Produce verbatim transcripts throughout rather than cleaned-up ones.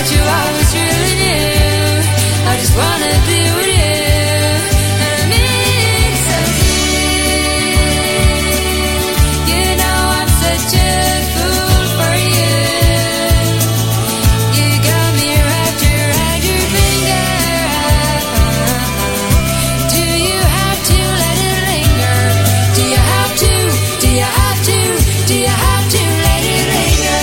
that you always really knew. I just wanna be with you. And I miss you. You know I'm such a fool for you. You got me wrapped around your finger. Do you have to let it linger? Do you have to? Do you have to? Do you have to let it linger?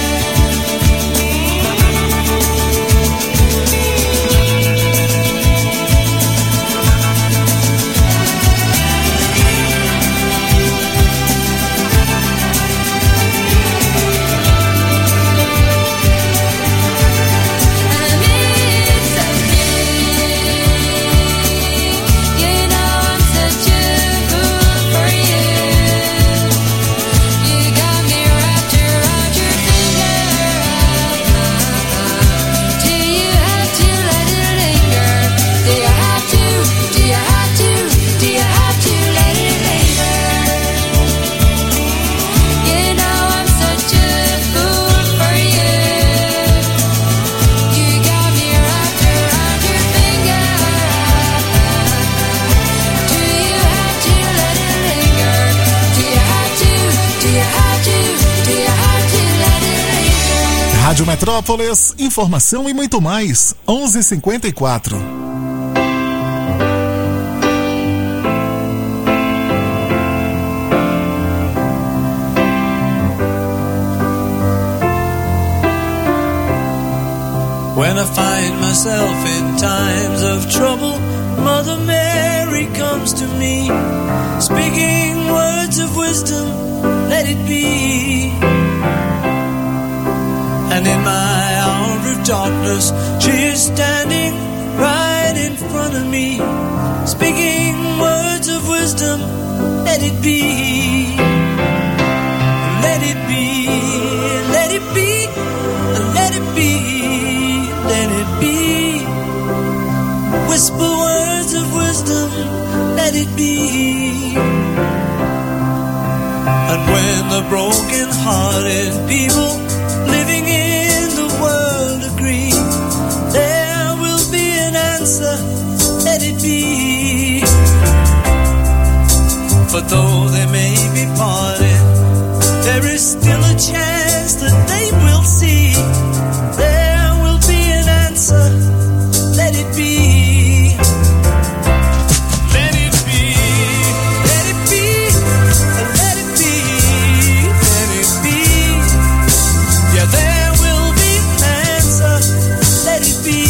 Rádio Metrópolis, informação e muito mais. onze e cinquenta e quatro. When I find myself in times of trouble, Mother Mary comes to me, speaking words of wisdom, let it be. And in my hour of darkness, she is standing right in front of me, speaking words of wisdom, let it be. Let it be, let it be, let it be, let it be. Whisper words of wisdom, let it be. And when the broken-hearted people living in the world agree, there will be an answer, let it be. But though they may be parted, there is still a chance that they will see. There will be an answer, let it be. Let it be, let it be, let it be, let it be. Yeah, there will be an answer, let it be.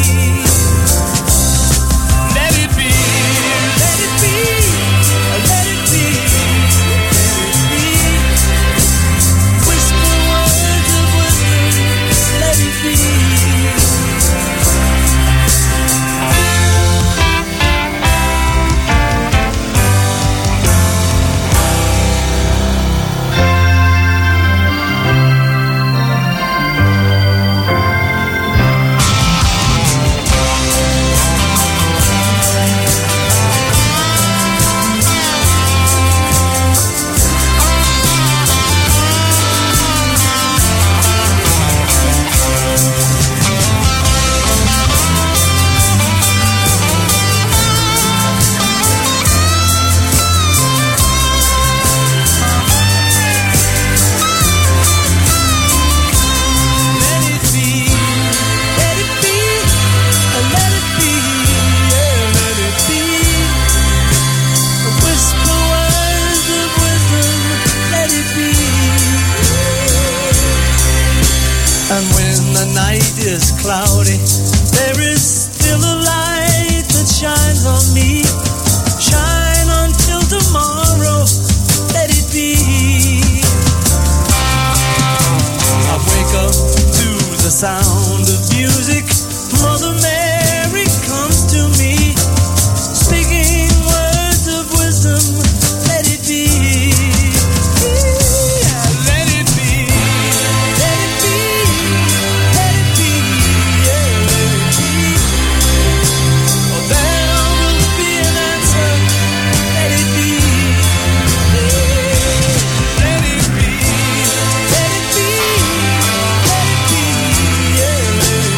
Let it be, let it be, let it be, let it be. Whisper words of wisdom, let it be. Is cloudy, there is still a light that shines on me. Shine until tomorrow, let it be. I wake up to the sound of music. Mother Mary comes to me, speaking words of wisdom, let it be. Yeah.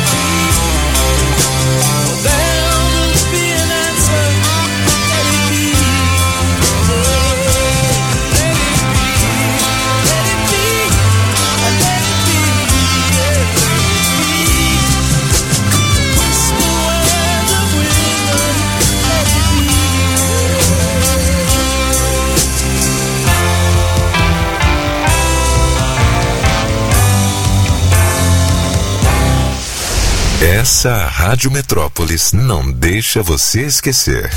Essa Rádio Metrópolis não deixa você esquecer.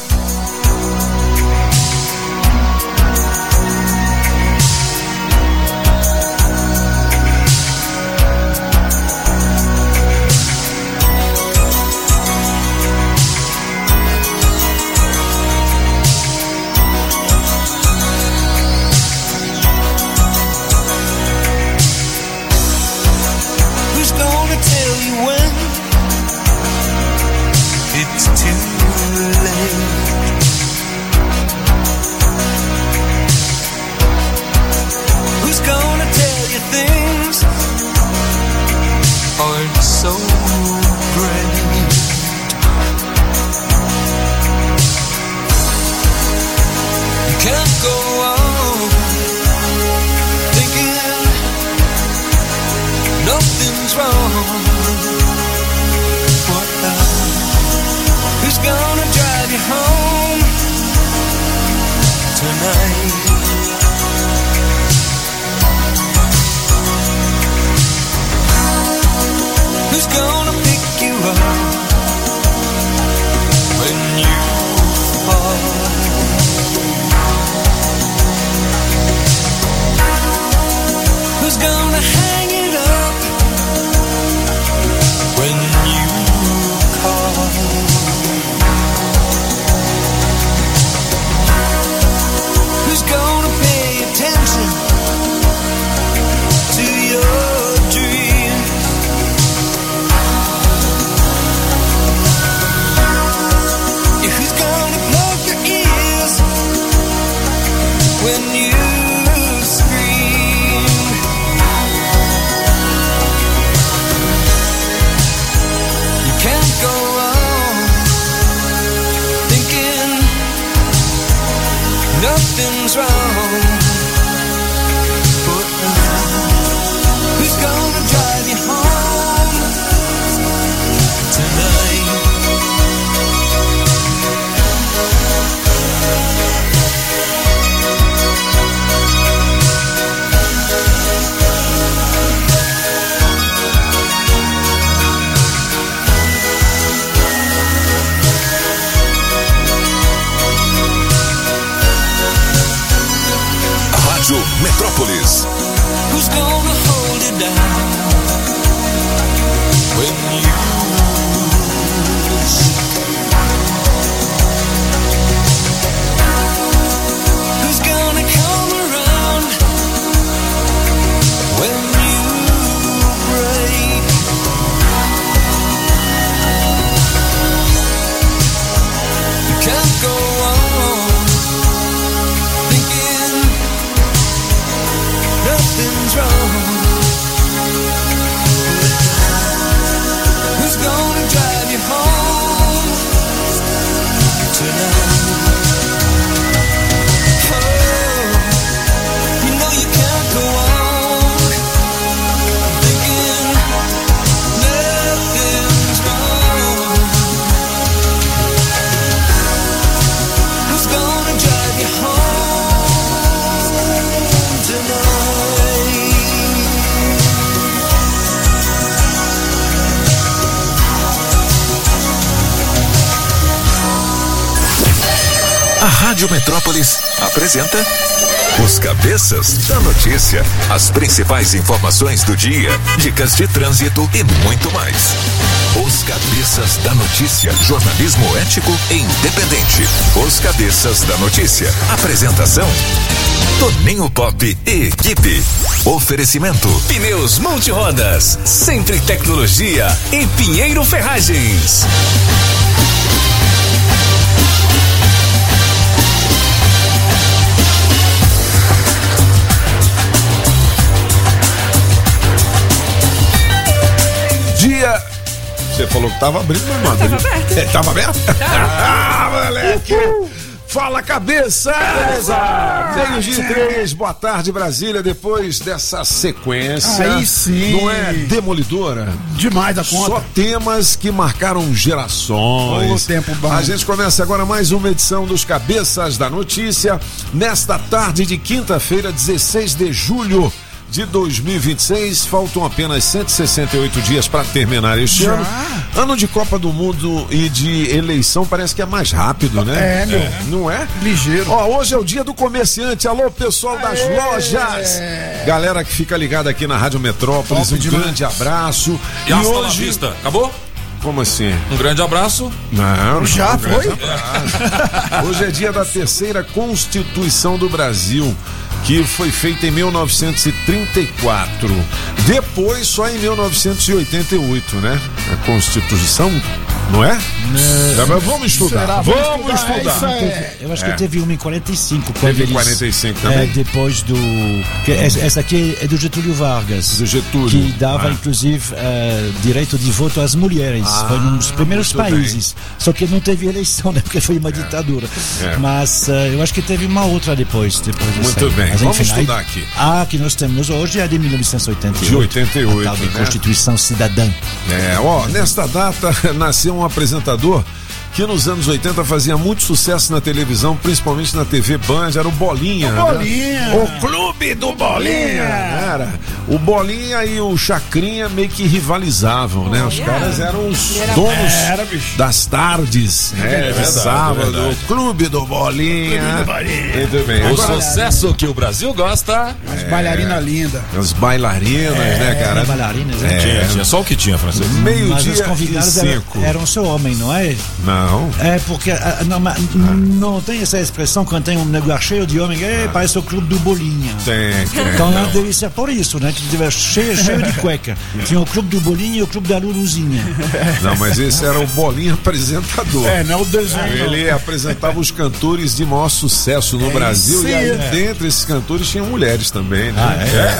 Metrópolis. Who's gonna hold it down when you lose? Who's gonna come around when you break? You can't go on thinking nothing's wrong. Who's gonna drive you home tonight? Oh, you know you can't go on thinking nothing's wrong. Who's gonna drive you home tonight? A Rádio Metrópolis apresenta Os Cabeças da Notícia. As principais informações do dia, dicas de trânsito e muito mais. Os Cabeças da Notícia. Jornalismo ético e independente. Os Cabeças da Notícia. Apresentação: Toninho Pop e equipe. Oferecimento: Pneus Multirodas, sempre tecnologia e Pinheiro Ferragens. Dia. Você falou que tava abrindo, meu irmão. Tava aberto. É, tava aberto? Ah, moleque! Fala, cabeça! Meio de três, boa tarde, Brasília. Depois dessa sequência. Aí sim. Não é demolidora? Demais a conta. Só temas que marcaram gerações. O tempo bom. A gente começa agora mais uma edição dos Cabeças da Notícia. Nesta tarde de quinta-feira, dezesseis de julho de dois mil e vinte e seis. Faltam apenas cento e sessenta e oito dias para terminar este Já? ano. Ano de Copa do Mundo e de eleição parece que é mais rápido, né? É, meu. Não é? Ligeiro. Ó, hoje é o dia do comerciante. Alô, pessoal das Aê! lojas. Galera que fica ligada aqui na Rádio Metrópolis, Top um demais. grande abraço. E hasta la vista. Acabou? Como assim? Um grande abraço. Não, não Já não, foi? grande abraço. Hoje é dia da terceira Constituição do Brasil, que foi feita em mil novecentos e trinta e quatro. Depois, só em mil novecentos e oitenta e oito, né? A Constituição, não é? Não. Mas vamos estudar. Será? Vamos Vamos estudar. estudar. Isso é- Eu acho que É. teve uma em quarenta e cinco. quando Teve em eles- quarenta e cinco É, também. depois do. que essa essa aqui é do Getúlio Vargas. Do Getúlio. Que dava, Ah. inclusive, eh, direito de voto às mulheres. Ah, foi um dos primeiros muito países. Só que não teve eleição, né? Porque foi uma ditadura. É. Mas eh, eu acho que teve uma outra depois. depois dessa Muito aí. bem. Mas, Vamos enfim, aí- estudar aqui. A que nós temos hoje é a de mil novecentos e oitenta e oito. De oitenta e oito, a tal de né? Constituição Cidadã. É, ó, nesta data nasceu um apresentador que nos anos oitenta fazia muito sucesso na televisão, principalmente na T V Band, era o Bolinha. O né? Bolinha. O Clube do Bolinha. Era. O Bolinha e o Chacrinha meio que rivalizavam, né? Os caras eram os donos Era, bicho. das tardes, né? De verdade, sábado. é verdade. O Clube do Bolinha. Muito bem. O Agora, sucesso que o Brasil gosta. As bailarinas lindas. as bailarinas, né, cara? Eram bailarinas, né? Tinha, tinha só o que tinha, francês. Mas Meio-dia os e convidados eram, cinco. eram só homem, não é? Não. É, porque ah, não, mas não tem essa expressão quando tem um negócio cheio de homem, é, parece o clube do Bolinha. Tem, tem. Então não deve ser por isso, né? Que tiver cheio, cheio de cueca. Tinha o clube do Bolinha e o clube da Luluzinha. Não, mas esse era o Bolinha apresentador. É, não é o desenho. Ele apresentava os cantores de maior sucesso no Brasil, e aí é. dentre esses cantores tinham mulheres também, né?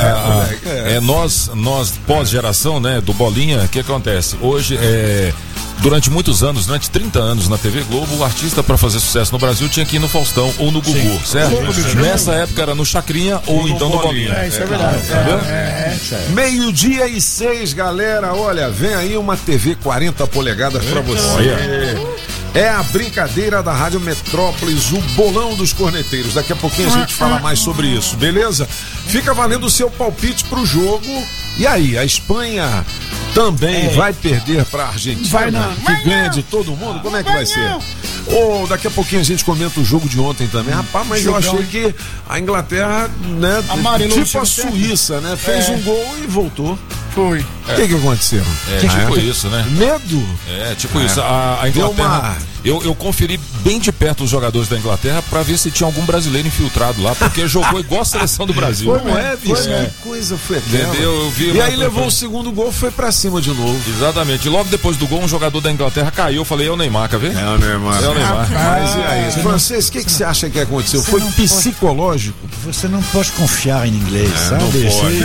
É, é, é. é, nós, nós pós-geração, né, do Bolinha, o que acontece? Hoje, é, durante muitos anos, durante trinta anos na T V Globo, o artista para fazer sucesso no Brasil tinha que ir no Faustão ou no Gugu, certo? Nessa época era no Chacrinha ou então no Bolinha. É, isso é verdade. Entendeu? É, é. Meio-dia e seis, galera. Olha, vem aí uma T V quarenta polegadas pra você. É a brincadeira da Rádio Metrópolis, o bolão dos corneteiros. Daqui a pouquinho a gente fala mais sobre isso, beleza? Fica valendo o seu palpite pro jogo. E aí, a Espanha também vai perder pra Argentina? Vai não. Que Vai ganha não. de todo mundo? Como é que Vai vai ser? não. Ou daqui a pouquinho a gente comenta o jogo de ontem também. Rapaz, mas eu Jogão, achei que a Inglaterra, né, Amarelou tipo no a segundo tempo. Suíça, né, fez É. um gol e voltou. Foi. O que que aconteceu? É, tipo isso, né? Medo? É, tipo isso. A, a Deu Inglaterra. uma- Eu, eu conferi bem de perto os jogadores da Inglaterra pra ver se tinha algum brasileiro infiltrado lá, porque jogou igual a seleção do Brasil. Não é, bicho? É. Que coisa foi aquela? Entendeu? Eu vi E lá aí pra- levou o segundo gol, foi pra cima de novo. Exatamente. E logo depois do gol, um jogador da Inglaterra caiu. Eu falei, é o Neymar, quer ver? É o Neymar. É o Neymar. Mas e aí? Francês, o que, que você acha que aconteceu? Você Foi não pode- psicológico? Você não pode confiar em inglês, sabe? não pode. Você-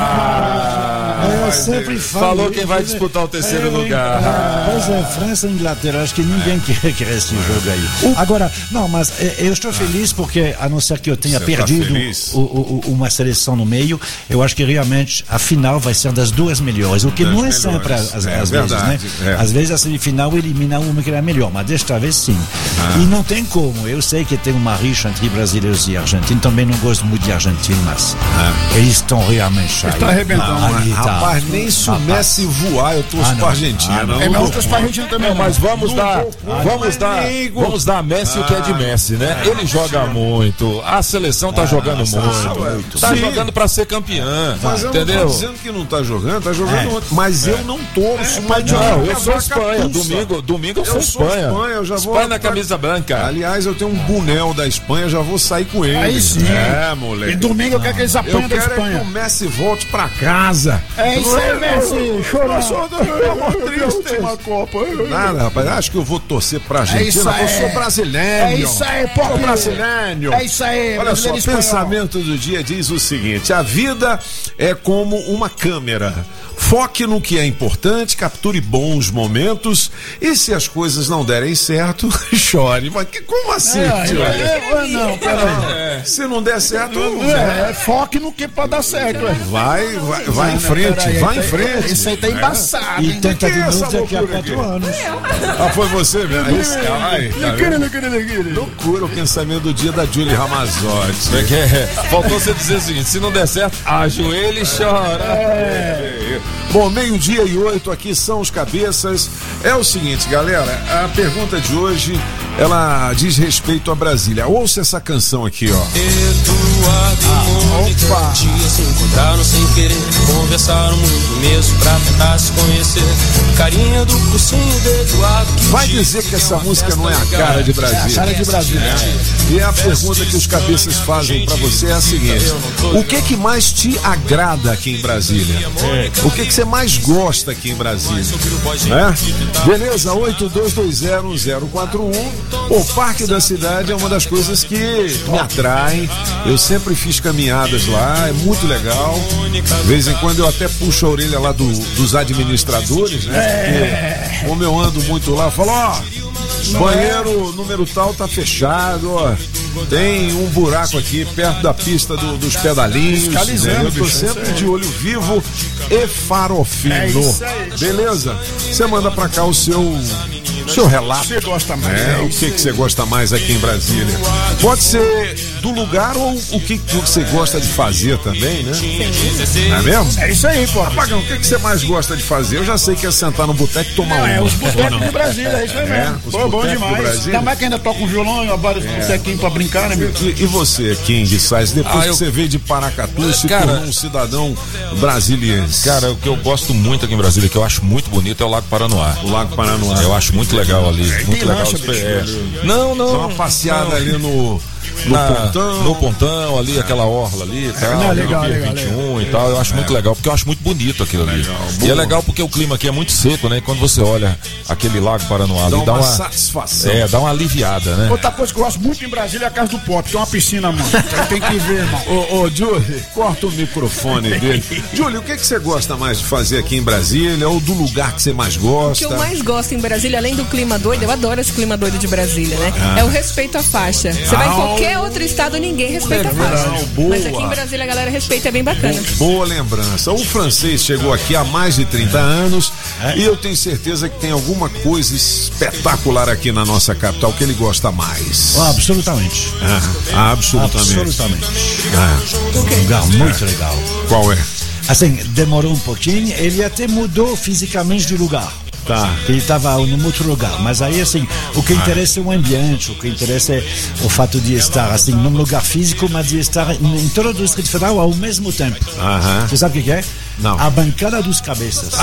Ah, eu mas sempre ele falo. falou quem vai disputar o terceiro lugar. Pois é, França e Inglaterra, acho que ninguém quer, quer esse jogo aí. Agora, não, mas eh, eu estou feliz porque, a não ser que eu tenha Você tá perdido feliz? o- o- o- uma seleção no meio, eu acho que realmente a final vai ser das duas melhores, o que Das não é melhores. sempre às, às É vezes, verdade, né? é. Às vezes a semifinal elimina uma que era melhor, mas desta vez sim. Ah. E não tem como, eu sei que tem uma rixa entre brasileiros e argentinos, também não gosto muito de argentinos, mas eles estão realmente chatos. tá arrebentando. Não, Ali tá. rapaz, nem se o Messi voar, eu torço Ah, não. pra Argentina. Ah, não. não É, mas dou outras pra Argentina também. Não, mas vamos Não dar, vou contra, vamos mas dar, amigo. vamos dar a Messi o que é de Messi, né? Ele joga muito, a seleção tá jogando muito, tá Sim. jogando pra ser campeã, Mas eu não tô entendeu? dizendo que não tá jogando, tá jogando outro. Mas eu não torço, mas Não, eu sou vaca Espanha, tussa. domingo, domingo eu sou Eu sou Espanha. Espanha, eu já vou- Espanha na camisa branca. Aliás, eu tenho um boné da Espanha, já vou sair com ele. Aí sim. É, E moleque. domingo eu quero que eles Eu apanhem da quero é que Espanha. o Messi volte pra casa. É isso aí, Messi. Chorando. triste. Uma Copa. Nada, rapaz. Acho que eu vou torcer pra É isso Argentina. aí. Eu sou brasileiro. É isso aí, Sou Pop. brasileiro. É isso aí, Olha só, brasileiro o espanhol. pensamento do dia diz o seguinte: a vida é como uma câmera. Foque no que é importante, capture bons momentos e se as coisas não derem certo, chore. Mas que, como assim, É, tio? é, é, não, peraí. Se não der certo, É, foque no que pode dar certo, ué. vai, vai, vai em frente, frente, vai em frente. Isso aí tá embaçado. E hein? tenta Que de é essa novo daqui a loucura quatro aqui? anos. Ah, foi você mesmo? Esse, ai, tá Lequere, vendo? lequere, lequere. Loucura o pensamento do dia da Julie Ramazotti. É que é, faltou você dizer o seguinte: se não der certo, ajoelha e chora. É. Bom, meio-dia e oito, aqui são os cabeças. É o seguinte, galera, a pergunta de hoje, ela diz respeito a Brasília. Ouça essa canção aqui, ó. Eduardo e Mônica um dia se encontraram sem querer, conversaram muito mesmo pra tentar se conhecer. Carinha do cursinho de Eduardo que Vai dizer que essa música não é a cara de Brasília. É a cara de Brasília. É. E a pergunta que os cabeças fazem pra você é a seguinte: o que que mais te agrada aqui em Brasília? O que que você mais gosta aqui em Brasília? Né? Beleza? oito dois dois zero um zero quatro um. O Parque da Cidade é uma das coisas que me atraem. Eu sempre fiz caminhadas lá, é muito legal. De vez em quando eu até puxo a orelha lá do, dos administradores, né? Porque como eu ando muito lá, eu falo, ó, banheiro número tal tá fechado, ó. Tem um buraco aqui perto da pista do- dos pedalinhos. Fiscalizando, Né? Eu tô bicho, é sempre isso aí. de olho vivo e farofino. É isso aí. Beleza? Você manda pra cá o seu, seu relato. Você gosta mais. É, o que que você gosta mais aqui em Brasília? Pode ser do lugar ou o que que você gosta de fazer também, né? Não é mesmo? É isso aí, pô. Apagão, o que que você mais gosta de fazer? Eu já sei que é sentar no boteco e tomar Não, uma. é os botecos de Brasília, é isso aí É, mesmo. os Pô, bom botecos do demais. Brasília. Ainda mais que ainda toca um violão e vários botequinhos pra brincar, né, meu? E, e você, King Sais, depois Ah, que eu- você veio de Paracatu, se Cara- tornou um cidadão brasiliense. Cara, o que eu gosto muito aqui em Brasília, que eu acho muito bonito, é o Lago Paranoá. O Lago Paranoá. Eu acho muito legal ali. Muito legal. lancha, os- bicho, é. Não, não. Dá uma passeada não. ali no, no Na- pontão. no pontão ali, aquela orla ali e tal, não, no legal, Pier legal, vinte e um e tal, eu acho muito legal, porque eu acho muito bonito aquilo ali. E é legal porque o clima aqui é muito seco, né? E quando você olha aquele Lago Paranoá ali, Dá dá uma uma, satisfação. é, dá uma aliviada, né? Outra coisa que eu gosto muito em Brasília é a casa do pop, que é uma piscina, mano. Tem que ver, irmão. Ô, ô, Julie, corta o microfone dele. Julie, o que, que você gosta mais de fazer aqui em Brasília? Ou do lugar que você mais O gosta? que eu mais gosto em Brasília, além do clima doido, eu adoro esse clima doido de Brasília, né? É o respeito à faixa. Você vai em qualquer outro estado, ninguém respeita a faixa. Legal, boa. Mas aqui em Brasília a galera respeita, é bem bacana. Boa lembrança. O francês chegou aqui há mais de trinta anos e eu tenho certeza que tem alguma coisa espetacular aqui na nossa capital que ele gosta mais. Oh, absolutamente. Ah, absolutamente. Absolutamente. Ah, Um lugar muito legal. qual é? Assim, demorou um pouquinho, ele até mudou fisicamente de lugar. Tá. Ele estava num outro lugar, mas aí assim, o que interessa é o ambiente, o que interessa é o fato de estar assim num lugar físico, mas de estar em todo o Distrito Federal ao mesmo tempo. Aham. Você sabe o que que é? Não. A bancada dos cabeças.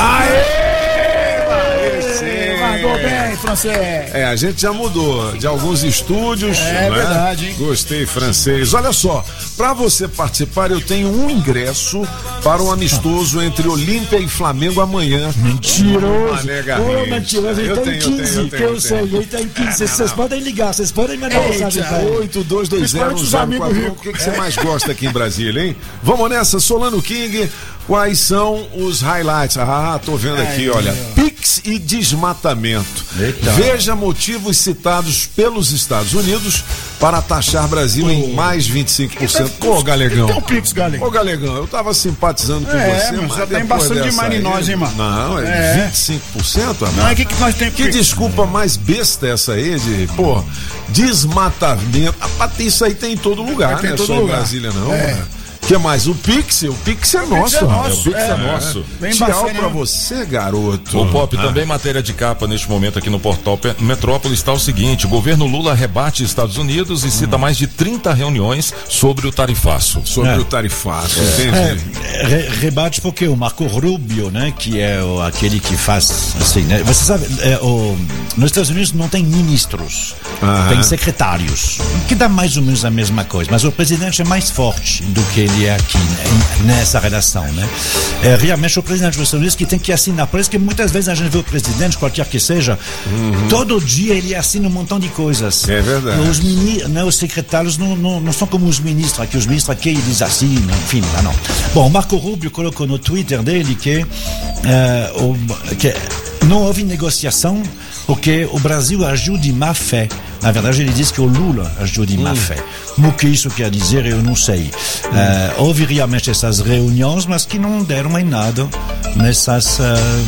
Mandou bem, francês. É, a gente já mudou de alguns estúdios. É né? verdade, hein? Gostei, francês. Olha só, para você participar, eu tenho um ingresso para um amistoso entre Olímpia e Flamengo amanhã. Mentiroso. Mané Ô, Garrincha. mentiroso, ele Eu tem tenho, eu tenho, quinze, eu que tenho, eu eu sei, tenho. ele tem quinze. Vocês vocês podem ligar, vocês podem mandar mensagem pra ele. oito dois dois zero um zero quatro um. O que, que você mais gosta aqui em Brasília, hein? Vamos nessa, Solano King. Quais são os highlights? Ah, tô vendo aqui, olha. Pix e desmatamento. Eita. Veja motivos citados pelos Estados Unidos para taxar Brasil em mais vinte e cinco por cento. Ô, Galegão. Tem um Pix, galera. Ô, Galegão, eu tava simpatizando com É, você, mano, mas já tem depois bastante dessa demais em aí- nós, hein, mano? Não, é, É. vinte e cinco por cento, amor. Não, é que, que nós temos Que desculpa mais besta essa aí de, pô, desmatamento. Ah, isso aí tem em todo lugar, Tem em né? todo Só em lugar. Brasília não. É. né? Que mais? O Pix? O Pix é nosso. é rapaz. nosso, O Pix é, é. nosso. Bem Tchau bacana, pra né? você, garoto. O Pop, Ah. também matéria de capa neste momento aqui no portal Pe- Metrópole está o seguinte: o governo Lula rebate Estados Unidos e cita mais de trinta reuniões sobre o tarifaço. Sobre É. o tarifaço, entende? É, re- rebate porque o Marco Rubio, né, que é o, aquele que faz assim, né, você sabe, é, o, nos Estados Unidos não tem ministros, Aham. tem secretários, que dá mais ou menos a mesma coisa, mas o presidente é mais forte do que ele é aqui, né, em- nessa relação, né? É realmente o presidente dos Estados Unidos que tem que assinar, por isso que muitas vezes a gente vê o presidente, qualquer que seja, todo dia ele assina um montão de coisas. É verdade. Os, mini, né, os secretários não, não, não são como os ministros aqui, os ministros aqui eles assinam, enfim, lá não. Bom, o Marco Rubio colocou no Twitter dele que, eh, o, que não houve negociação porque o Brasil agiu de má fé. Na verdade, ele diz que o Lula agiu de má fé. O que isso quer dizer, eu não sei. Uh, houve realmente essas reuniões, mas que não deram em nada nessas, uh,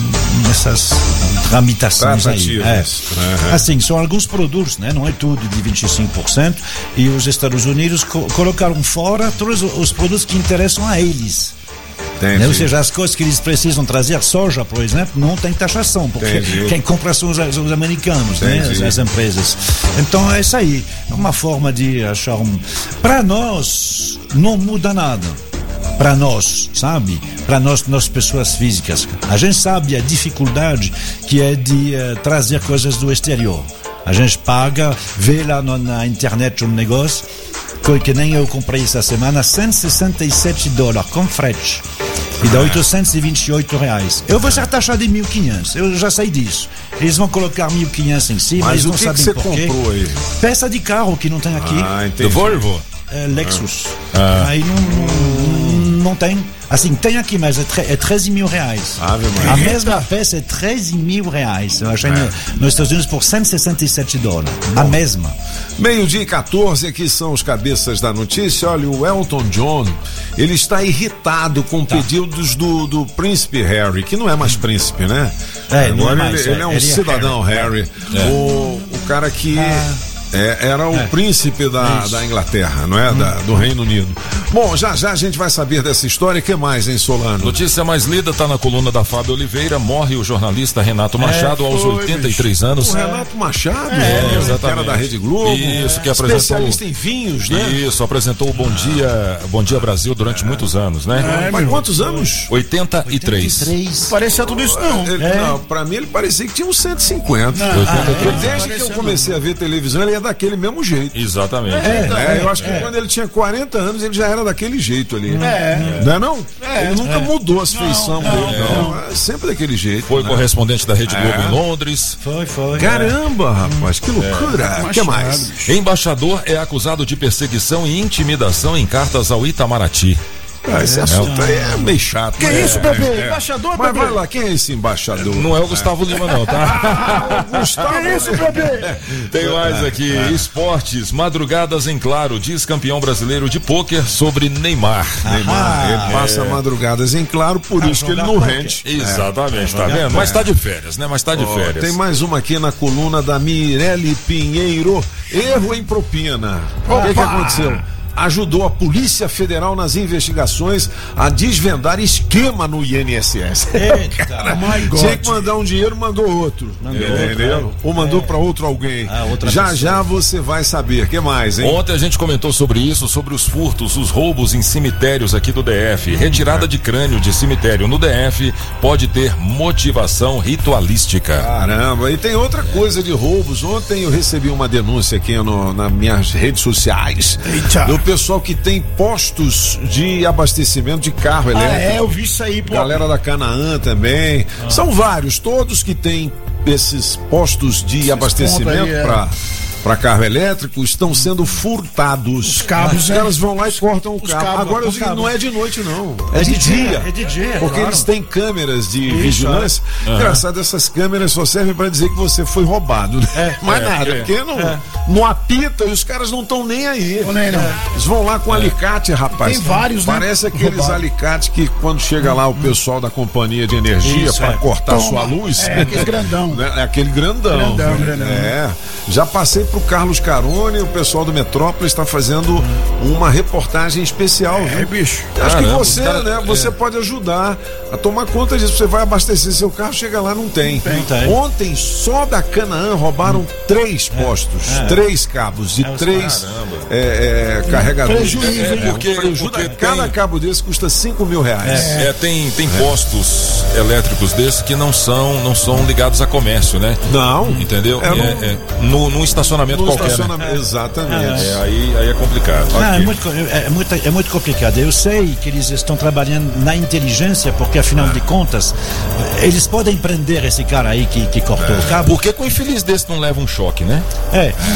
nessas tramitações aí. É. Uhum. Assim, são alguns produtos, né? Não é tudo de vinte e cinco por cento. E os Estados Unidos co- colocaram fora todos os produtos que interessam a eles. Né? Ou seja, as coisas que eles precisam trazer, soja, por exemplo, não tem taxação, porque Entendi. Quem compra são os, são os americanos, né? as, as empresas. Então é isso aí, é uma forma de achar um... Para nós, não muda nada. Para nós, sabe? Para nós, nós pessoas físicas. A gente sabe a dificuldade que é de uh, trazer coisas do exterior. A gente paga, vê lá no, na internet um negócio, que, que nem eu comprei essa semana, cento e sessenta e sete dólares com frete. E dá oitocentos e vinte e oito reais. Eu vou ser taxado em mil e quinhentos, eu já sei disso. Eles vão colocar mil e quinhentos em cima, mas eles não que sabem que por quê. Comprou aí? Peça de carro que não tem aqui. Ah, entendi. Do Volvo? É, Lexus. Ah. Aí não, não, não tem. Assim, tem aqui, mas é, tre- é treze mil reais. Ave A mesma peça é treze mil reais. Eu achei é. no, nos Estados Unidos por cento e sessenta e sete dólares. Bom. A mesma. Meio-dia e quatorze, aqui são os cabeças da notícia. Olha, o Elton John, ele está irritado com tá. pedidos do, do príncipe Harry, que não é mais príncipe, né? É, Agora não é mais, ele, é, ele é um ele cidadão é Harry. É. O, o cara que... Ah. É, era o é. príncipe da, da Inglaterra, não é? Hum. Da, do Reino Unido. Bom, já já a gente vai saber dessa história. O que mais, hein, Solano? Notícia mais lida está na coluna da Fábio Oliveira. Morre o jornalista Renato Machado é, foi, aos oitenta e três bicho. anos. O Renato Machado? É, é exatamente. Que era da Rede Globo. Isso, que apresentou... Especialista em vinhos, né? Isso, apresentou o Bom Dia, Bom Dia Brasil durante é. muitos anos, né? É, mas quantos anos? oitenta e três. oitenta e três. Parecia tudo isso, não. Ele, é. Não, pra mim ele parecia que tinha uns cento e cinquenta. Não, oitenta e três. Ah, é. Desde que eu comecei não. a ver televisão, ele é daquele mesmo jeito. Exatamente. É, é, eu acho que é. quando ele tinha quarenta anos, ele já era daquele jeito ali. É. Não é não? É. Ele nunca é. mudou as feições dele, não. não. É sempre daquele jeito. Foi né? correspondente da Rede Globo é. em Londres. Foi, foi. Caramba, rapaz, que loucura. O é. que mais? Embaixador é acusado de perseguição e intimidação em cartas ao Itamaraty. Ah, esse assunto aí é meio chato. Que né? isso, bebê? É, é. Embaixador, Mas bebê? vai lá, quem é esse embaixador? Não é o Gustavo Lima, não, tá? Gustavo, que isso, bebê? Tem mais aqui. Esportes, madrugadas em claro, diz campeão brasileiro de pôquer sobre Neymar. Neymar, ele passa é. madrugadas em claro, por isso que ele não rende. Exatamente, é. tá vendo? Mas tá de férias, né? Mas tá de oh, férias. Tem mais uma aqui na coluna da Mirelle Pinheiro. Erro em propina. O que, que aconteceu? Ajudou a Polícia Federal nas investigações a desvendar esquema no I N S S. Eita, cara, my God. tinha que mandar um dinheiro, mandou outro. Mandou entendeu? Outro, Ou mandou é. para outro alguém. Ah, já pessoa. já você vai saber. O que mais, hein? Ontem a gente comentou sobre isso, sobre os furtos, os roubos em cemitérios aqui do D F. Hum, Retirada é. de crânio de cemitério no D F pode ter motivação ritualística. Caramba, e tem outra coisa de roubos. Ontem eu recebi uma denúncia aqui no, nas minhas redes sociais. Eita. Do pessoal que tem postos de abastecimento de carro elétrico. Ah, é, eu vi isso aí, pô. Galera da Canaã também. Ah. São vários, todos que têm esses postos de Esses abastecimento para é. para carro elétrico estão sendo furtados. Os cabos, Os caras vão lá e cortam o Os cabo. cabos, Agora eu digo, não é de noite, não. É, é de, de dia. dia. É de dia. Porque claro. eles têm câmeras de Isso, vigilância. é. Uhum. Engraçado, essas câmeras só servem para dizer que você foi roubado. Né? É, Mais é, nada, é, porque não, é. não apita e os caras não estão nem aí. Não, nem, não. Eles vão lá com é. alicate, rapaz. Tem vários, né? Parece aqueles roubado. alicates que quando chega lá o pessoal da companhia de energia para é. cortar Toma. sua luz. É, aquele grandão. É aquele grandão. Grandão, grandão. É. Já passei pro Carlos Carone, o pessoal do Metrópolis está fazendo uma reportagem especial, É, viu? bicho. Acho Caramba, que você, cara, né? Você é. pode ajudar a tomar conta disso. Você vai abastecer seu carro, chega lá, não tem. Não tem. Ontem, só da Canaã, roubaram três postos, É. três cabos e É, três caramba. é, é, carregadores. Prejuízo, É, hein? porque- prejuízo. porque Cada tem- cabo desse custa cinco mil reais. É, tem, tem postos elétricos desses que não são, não são ligados a comércio, né? Não. Entendeu? É É, no- é, no, num estacionamento No qualquer. estacionamento. Né? Exatamente. É, aí, aí é complicado. Não, é, Ok. muito, é, muito, é muito complicado. Eu sei que eles estão trabalhando na inteligência, porque afinal de contas, eles podem prender esse cara aí que, que cortou o cabo. Por que com um infeliz desse não leva um choque, né? É,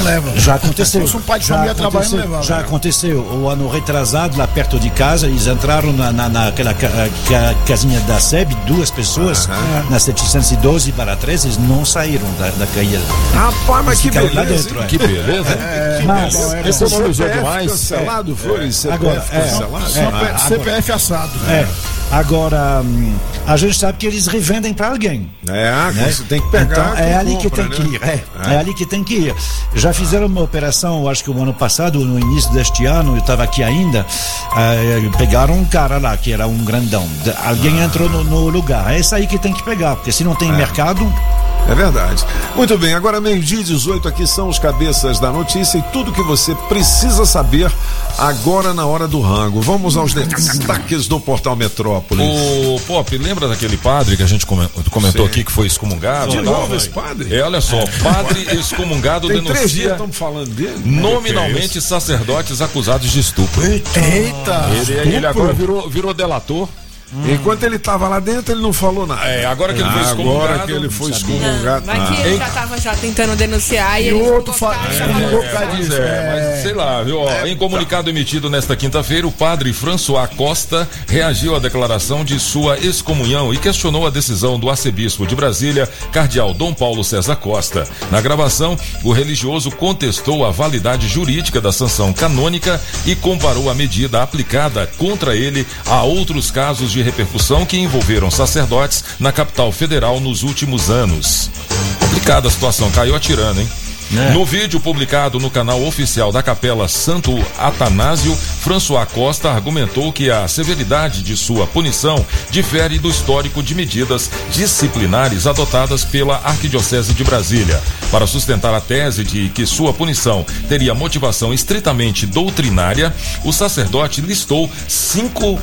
leva. Já aconteceu. Se fosse um pai de já família trabalhando, aconteceu, levava. já aconteceu. O ano retrasado, lá perto de casa, eles entraram na, na, naquela ca, ca, casinha da S E B, duas pessoas, uh-huh. na setecentos e doze barra treze, eles não saíram da, da caída. Rapaz, mas que beleza, lá dentro, hein? é. Que beleza. É, mas, é, esse economizou demais. Cancelado, Flores? É. Agora, é, é, C P F assado. É. Agora, hum, a gente sabe que eles revendem para alguém. É, né? você tem que pegar. Então, é ali compra, que tem né? que ir. É, é. é ali que tem que ir. Já fizeram uma operação, acho que o ano passado, no início deste ano, eu estava aqui ainda, uh, pegaram um cara lá que era um grandão. Alguém ah. entrou no, no lugar. É isso aí que tem que pegar, porque se não tem é. mercado. É verdade. Muito bem, agora meio-dia e dezoito, aqui são os cabeças da notícia e tudo que você precisa saber agora na hora do rango. Vamos aos destaques do Portal Metrópole. O Pop, lembra daquele padre que a gente comentou Sim. aqui que foi excomungado? De tal, novo vai. esse padre? É, olha só, padre excomungado Tem denuncia três dias estamos falando dele. nominalmente sacerdotes acusados de estupro. Eita! Ele, ele agora virou, virou delator. Hum. Enquanto ele estava lá dentro, ele não falou nada. É, agora que ele foi ah, excomungado. Agora que ele foi excomungado. Vai que ah. ele já estava já tentando denunciar e, e ele o outro fala. É, é, é, mas sei lá, viu? Ó, em comunicado emitido nesta quinta-feira, o padre François Costa reagiu à declaração de sua excomunhão e questionou a decisão do arcebispo de Brasília, cardeal Dom Paulo César Costa. Na gravação, o religioso contestou a validade jurídica da sanção canônica e comparou a medida aplicada contra ele a outros casos de repercussão que envolveram sacerdotes na capital federal nos últimos anos. Complicada a situação, caiu atirando, hein? É. No vídeo publicado no canal oficial da Capela Santo Atanásio, François Costa argumentou que a severidade de sua punição difere do histórico de medidas disciplinares adotadas pela Arquidiocese de Brasília. Para sustentar a tese de que sua punição teria motivação estritamente doutrinária, o sacerdote listou cinco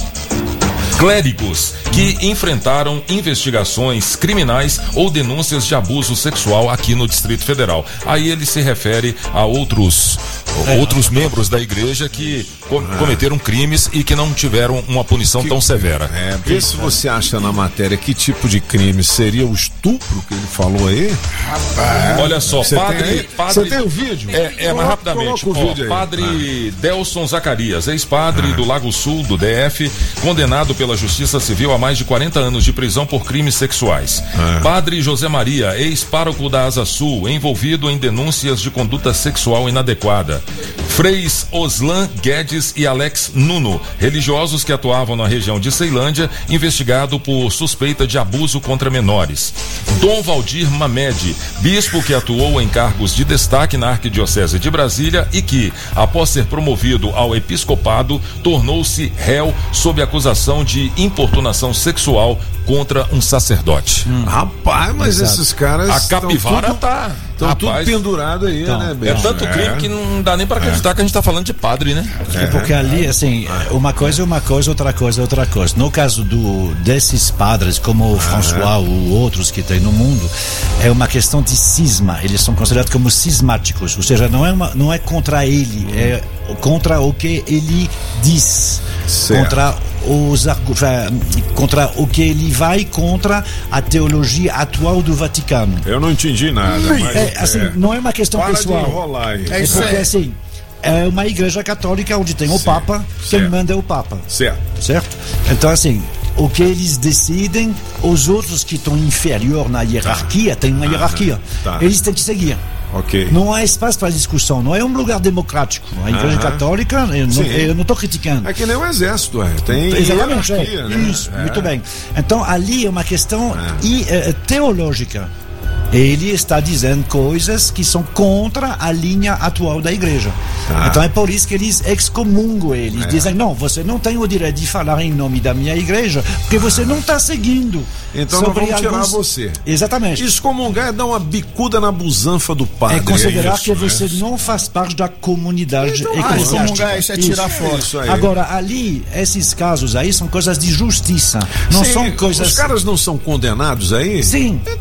clérigos que enfrentaram investigações criminais ou denúncias de abuso sexual aqui no Distrito Federal. Aí ele se refere a outros é. outros membros da igreja que co- ah. cometeram crimes e que não tiveram uma punição que, tão severa. É, vê se você acha na matéria que tipo de crime seria o estupro que ele falou aí. Rapaz, olha só, você padre, tem, padre. Você tem o vídeo? É, é mais rapidamente. Ó, padre ah. Delson Zacarias, ex-padre ah. do Lago Sul, do D F, condenado pela Justiça Civil a mais de quarenta anos de prisão por crimes sexuais. Ah. Padre José Maria, ex-pároco da Asa Sul, envolvido em denúncias de conduta sexual inadequada. Freis Oslan Guedes e Alex Nuno, religiosos que atuavam na região de Ceilândia, investigado por suspeita de abuso contra menores. Dom Valdir Mamed, bispo que atuou em cargos de destaque na Arquidiocese de Brasília e que, após ser promovido ao episcopado, tornou-se réu sob acusação de importunação sexual contra um sacerdote. Hum. Rapaz, mas Exato. esses caras. A capivara tudo, tá. Estão tudo pendurado aí, então, né, É tanto crime é. que não dá nem para acreditar é. que a gente tá falando de padre, né? É. Porque ali, assim, uma coisa é uma coisa, outra coisa é outra coisa. No caso do, desses padres, como o François ou outros que tem no mundo, é uma questão de cisma. Eles são considerados como cismáticos. Ou seja, não é, uma, não é contra ele, é contra o que ele diz. Certo. Contra os contra o que ele vai contra a teologia atual do Vaticano. Eu não entendi nada. Mas é, assim, é. Não é uma questão Para pessoal. De enrolar aí. É, é porque assim, é uma igreja católica onde tem o Sim. Papa, quem certo. manda é o Papa. Certo. Certo? Então assim, o que eles decidem, os outros que estão inferior na hierarquia, tem uma hierarquia. Tá. Eles têm que seguir. Okay. Não há espaço para discussão, não é um lugar democrático. A igreja uh-huh. católica, eu não, eu não estou criticando. É que nem o exército, é. Tem Exatamente, hierarquia, é. né? Isso, é. muito bem. Então ali é uma questão é. i, é, teológica. Ele está dizendo coisas que são contra a linha atual da igreja. Ah. Então é por isso que eles excomungam eles. É. Dizem, não, você não tem o direito de falar em nome da minha igreja, porque você não está seguindo. Então nós vamos tirar alguns... você. Exatamente. Excomungar é dar uma bicuda na busanfa do padre. É considerar é isso, que você é. não faz parte da comunidade então, eclesiástica. Ah, excomungar isso é tirar fora. Isso aí. Agora, ali, esses casos aí são coisas de justiça. Não Sim, são coisas... Os caras não são condenados aí? Sim. Então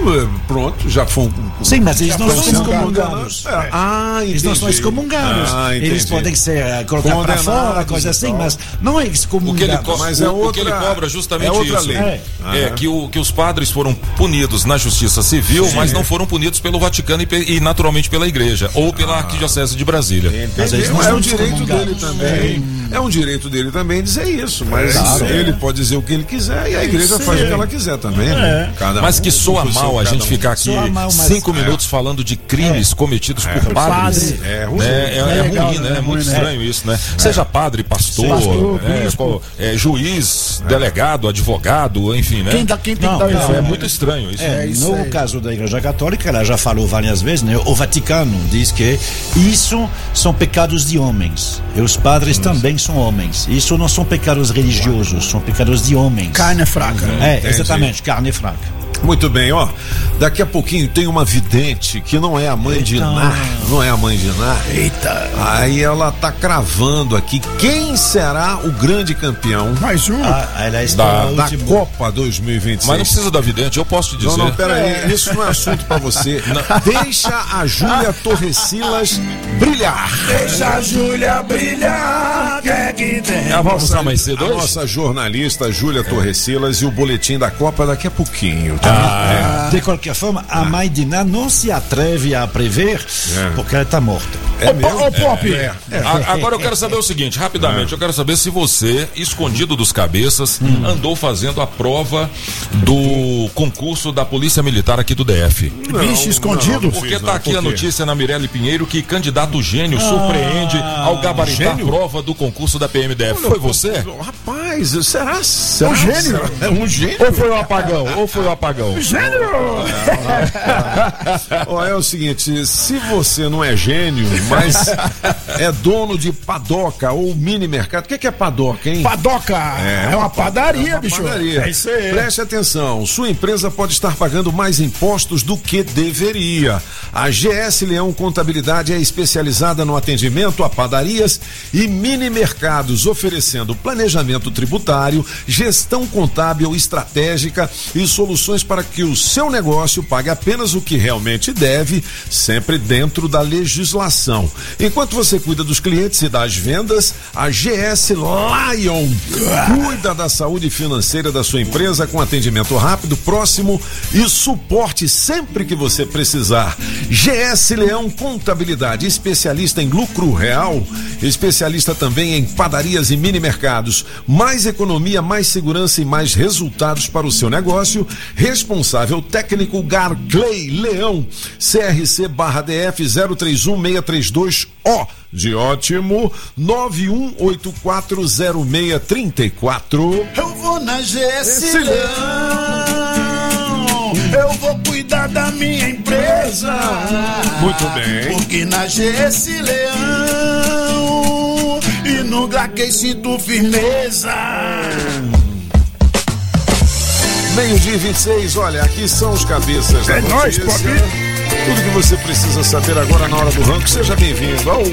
pronto, já foi. Sim, mas eles não são excomungados. excomungados. Ah, Eles não são excomungados. Ah, eles podem ser uh, colocados para fora, coisa assim, mas não é excomungado. O que ele, co mas o, é o que ele outra- cobra é justamente é outra isso. lei. É, Ah, é é. que, o, que os padres foram punidos na justiça civil, mas não foram punidos pelo Vaticano e, pe- e naturalmente pela igreja, ou pela Arquidiocese de Brasília. Mas eles não é são um direito excomungados. dele também. É um direito dele também dizer isso, mas Claro. ele pode dizer o que ele quiser e a igreja faz o que ela quiser também, né? Cada Mas um que soa com o seu mal a cada gente um. ficar aqui Soa mal, mas- cinco minutos falando de crimes cometidos por padres. padre. É É, ruim. é, É é legal, ruim, né? né? É muito É. estranho isso, né? Seja padre, pastor, Pastor, é, bispo. qual- é, juiz, delegado, advogado, enfim, né? Quem, dá, quem tem Não, que dar o não, É exemplo? muito estranho isso. É, isso no aí. caso da Igreja Católica, ela já falou várias vezes, né? O Vaticano diz que isso são pecados de homens. E os padres também são homens. Isso não são pecados religiosos, são pecados de homens. Carne é fraca. É, Entendi. exatamente, carne fraca. Muito bem, ó. Daqui a pouquinho tem uma vidente que não é a mãe de Eita. Nar, não é a mãe de Nar. Eita. Aí ela tá cravando aqui quem será o grande campeão Mais um. Ah, ela está Da- da último. Copa dois mil e vinte e seis. Mas não precisa da vidente, eu posso te Não, dizer. não, pera aí, isso não é assunto pra você. Deixa a Júlia Torrecilas brilhar. Deixa a Júlia brilhar. Que é que tem? Ah, vamos lá mais cedo A hoje? nossa jornalista Júlia Torrecilas e o boletim da Copa daqui a pouquinho, tá? De qualquer forma, a mãe de Ná não se atreve a prever, É. porque ela está morta. É, é Ô, mesmo? ô, Pop. É, é. A- Agora eu quero saber o seguinte, rapidamente, eu quero saber se você, escondido dos cabeças, andou fazendo a prova do concurso da Polícia Militar aqui do D F. Bicho escondido. Porque tá aqui Por a quê? notícia na Mirelle Pinheiro que candidato gênio surpreende ao gabaritar a prova do concurso da P M D F. Foi você? Rapaz, será? será Um gênio. será? É um gênio. Ou foi o apagão? Ou foi o apagão? Gênero. Ó, é o seguinte, se você não é gênio, mas é dono de padoca ou mini mercado, o que, que é padoca, hein? Padoca. É, uma padaria, É uma bicho. padaria. É isso aí. Preste atenção, sua empresa pode estar pagando mais impostos do que deveria. A G S Leão Contabilidade é especializada no atendimento a padarias e mini mercados, oferecendo planejamento tributário, gestão contábil estratégica e soluções para que o seu negócio pague apenas o que realmente deve, sempre dentro da legislação. Enquanto você cuida dos clientes e das vendas, a G S Lion cuida da saúde financeira da sua empresa com atendimento rápido, próximo e suporte sempre que você precisar. G S Leão Contabilidade, especialista em lucro real, especialista também em padarias e mini mercados. Mais economia, mais segurança e mais resultados para o seu negócio. Responsável técnico Garclay Leão, C R C barra D F zero três um seis três dois O de ótimo nove um oito quatro zero seis três quatro. Eu vou na G S Leão. Eu vou cuidar da minha empresa. Muito bem. Porque na G S Leão e no Glaquei sinto firmeza. Meio-dia e vinte e seis, olha, aqui são os cabeças da É nóis, notícia. Pop. Tudo que você precisa saber agora na hora do ranking, seja bem-vindo ao...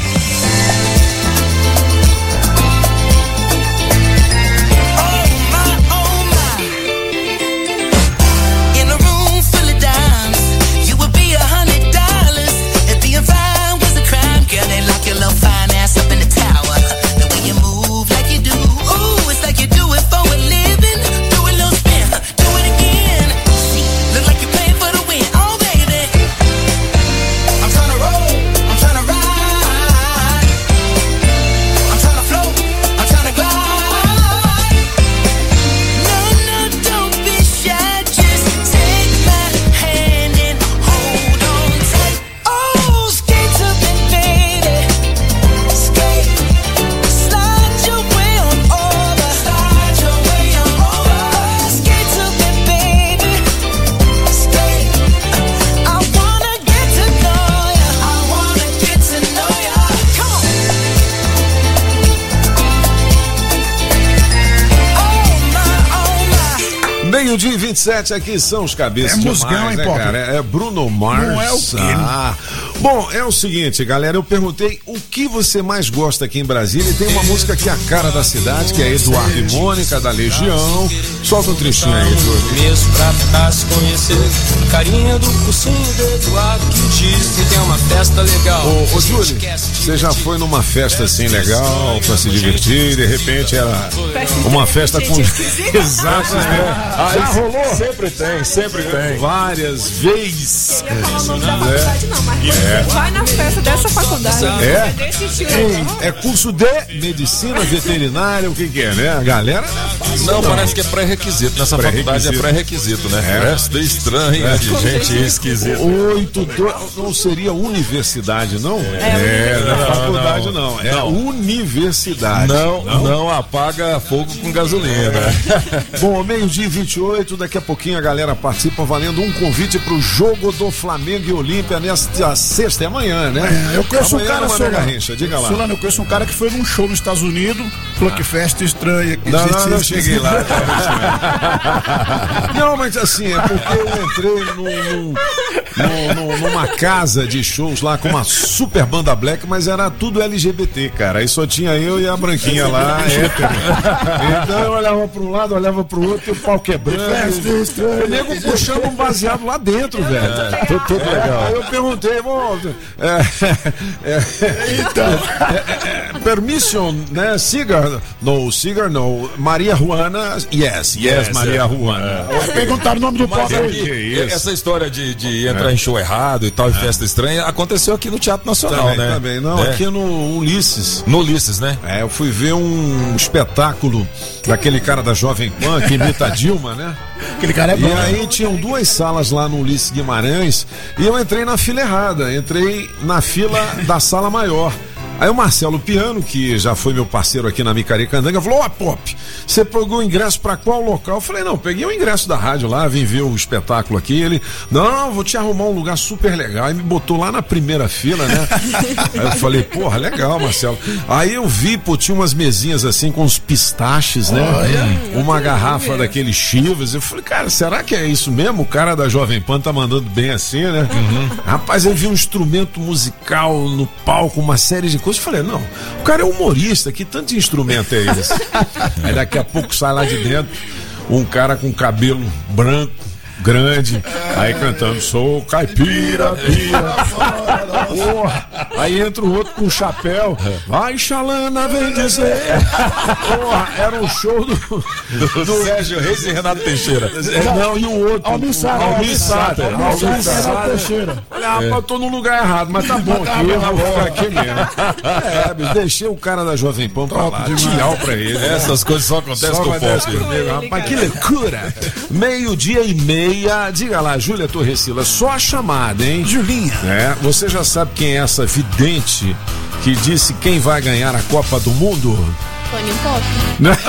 In a room full of dimes, you would be a hundred dollars. If being fine was a crime, girl, they lock your little fine ass up in the tower. The way you move like you do, ooh, it's like you do it for a living. Do a little spin, do it again. Look like you playing for the win, oh baby. I'm tryna roll, I'm tryna ride. I'm tryna float, I'm tryna glide. No, no, don't be shy, just take my hand and hold on tight. Oh, skate to me, baby. Skate, slide your way on over. Slide your way on over. Oh, skate to me, baby. Skate. I wanna get to know ya. I wanna get to know ya. Come on. Oh my, oh my. Meio-dia e vinte e sete, aqui são os cabeças É musgão, demais, hein, né, Pop? cara? É Bruno Mars. Não é o quê? Ah, Bom, é o seguinte, galera, eu perguntei o que você mais gosta aqui em Brasília e tem uma música que é a cara da cidade, que é Eduardo e Mônica, da Legião. Solta um trechinho aí, Júlio. Mesmo pra tentar se conhecer. Carinha do cursinho do Eduardo que diz que tem uma festa legal. Ô, ô Júlio, você já foi numa festa assim legal, pra se divertir, e de repente era uma festa com... Exato, né? Ah, Já rolou? Sempre tem, sempre tem. Várias vezes. É. Vai na festa dessa faculdade. É? Desse estilo. É curso de medicina veterinária, o que que é, né? A galera... Não, parece que é pré-requisito. Nessa faculdade é pré-requisito, né? É. Festa estranha de gente esquisita. Oito, do... não seria universidade, não? É, É, na não, faculdade não. não. É Não. universidade. Não, não, apaga fogo com gasolina. Bom, meio-dia e vinte e oito, daqui a pouquinho a galera participa valendo um convite pro jogo do Flamengo e Olímpia nesta sexta, é amanhã, né? É, eu conheço amanhã um cara, numa Solano. Mega Rincha, diga lá. Solano, eu conheço um cara que foi num show nos Estados Unidos, falou que festa estranha. Que Não, existe não, não isso. cheguei lá. Não, mas assim, é porque eu entrei num, num, num, numa casa de shows lá com uma super banda black, mas era tudo L G B T, cara. Aí só tinha eu e a branquinha lá, hétero. Então eu olhava para um lado, olhava pro outro, e o pau quebrando. Festa estranha. O nego puxando um baseado lá dentro, velho. É, tudo, tudo legal. Aí eu perguntei, bom, é, é, então, é, é, permission, né? Cigar, no, cigar, no. Maria Juana, yes, yes, Yes, Maria é. Juana. Perguntaram o nome do Mas pobre é aí. que Que isso? essa história de, de entrar em show errado e tal, e festa estranha, aconteceu aqui no Teatro Nacional, Também, né? também. Não, É. aqui no Ulisses. No Ulisses, né? É, eu fui ver um espetáculo daquele cara da Jovem Pan que imita a Dilma, né? Aquele cara é bom. E aí tinham duas salas lá no Ulisses Guimarães e eu entrei na fila errada, entrei na fila da sala maior. Aí o Marcelo Piano, que já foi meu parceiro aqui na Micaricandanga, falou: ó, Pop, você pegou o ingresso pra qual local? Eu falei: não, peguei o ingresso da rádio lá, vim ver o espetáculo aqui. Ele: não, vou te arrumar um lugar super legal. E me botou lá na primeira fila, né? Aí eu falei: porra, legal, Marcelo. Aí eu vi, pô, tinha umas mesinhas assim com uns pistaches, né? Uma garrafa daqueles Chivas. Eu falei: cara, será que é isso mesmo? O cara da Jovem Pan tá mandando bem assim, né? Rapaz, eu vi um instrumento musical no palco, uma série de coisas. Eu falei: não, o cara é humorista, que tanto instrumento é esse? Aí daqui a pouco sai lá de dentro um cara com cabelo branco, grande, aí cantando: sou caipira, pira. Porra. Aí entra o outro com o chapéu: vai, Xalana, vem dizer. Porra, era um show do, Do, do Sérgio Reis e Renato Teixeira. não, e o outro. Almir Sater. Almir Sater. Almir Almir Sater, Renato Sater. Teixeira. Olha, rapaz, eu tô no lugar errado, mas tá bom aqui, eu vou ficar aqui mesmo. É, bicho, deixei o cara da Jovem Pan pra lá, tchau pra ele. Essas coisas só acontecem Só com o acontece pop. comigo, rapaz, que loucura. Meio-dia e meia, diga lá, Júlia Torrecila, só a chamada, hein? Julinha. É, você já sabe quem é essa vidente que disse quem vai ganhar a Copa do Mundo? Tony Pop.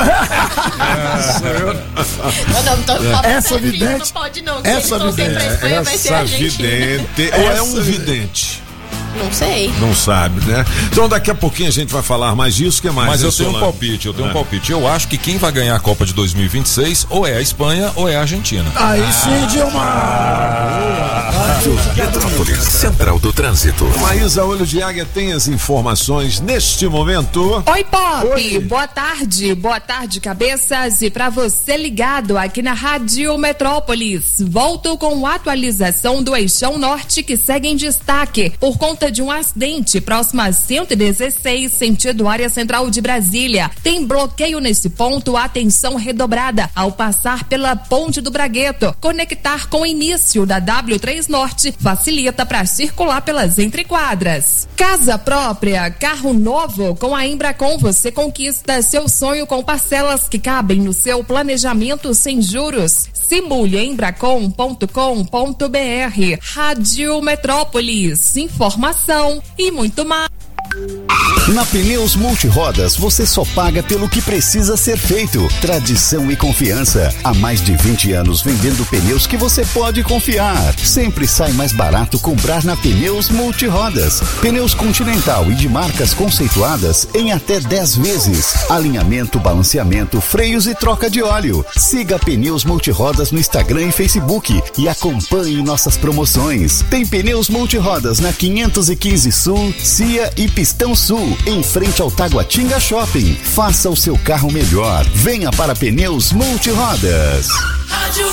Eu não tô falando Essa assim, vidente- não pode não. essa Se eles torcer pra vidente- Espanha, vai ser a Essa Argentina. vidente. Ou é um vidente? Não sei. Não sabe, né? Então daqui a pouquinho a gente vai falar mais disso, o que mais? Mas hein, eu tenho um Solano? palpite, eu tenho É. um palpite. Eu acho que quem vai ganhar a Copa de dois mil e vinte e seis ou é a Espanha ou é a Argentina. Aí sim, Dilma. Metrópolis, Central do Trânsito. Maísa Olho de Águia tem as informações neste momento. Oi, Pop! Oi. Boa tarde, boa tarde, cabeças. E pra você ligado aqui na Rádio Metrópolis, volto com atualização do Eixão Norte que segue em destaque por conta de um acidente próximo a cento e dezesseis, sentido área central de Brasília. Tem bloqueio nesse ponto, atenção redobrada ao passar pela Ponte do Bragueto. Conectar com o início da W três Norte facilita para circular pelas entrequadras. Casa própria, carro novo, com a Embracon você conquista seu sonho com parcelas que cabem no seu planejamento sem juros. Simule embracon ponto com ponto br. Rádio Metrópolis, informação e muito mais. Na Pneus Multirodas você só paga pelo que precisa ser feito. Tradição e confiança. Há mais de vinte anos vendendo pneus que você pode confiar. Sempre sai mais barato comprar na Pneus Multirodas. Pneus Continental e de marcas conceituadas em até dez vezes. Alinhamento, balanceamento, freios e troca de óleo. Siga Pneus Multirodas no Instagram e Facebook e acompanhe nossas promoções. Tem Pneus Multirodas na quinhentos e quinze Sul, Cia e Pistão Sul, em frente ao Taguatinga Shopping. Faça o seu carro melhor. Venha para Pneus Multirodas. Rádio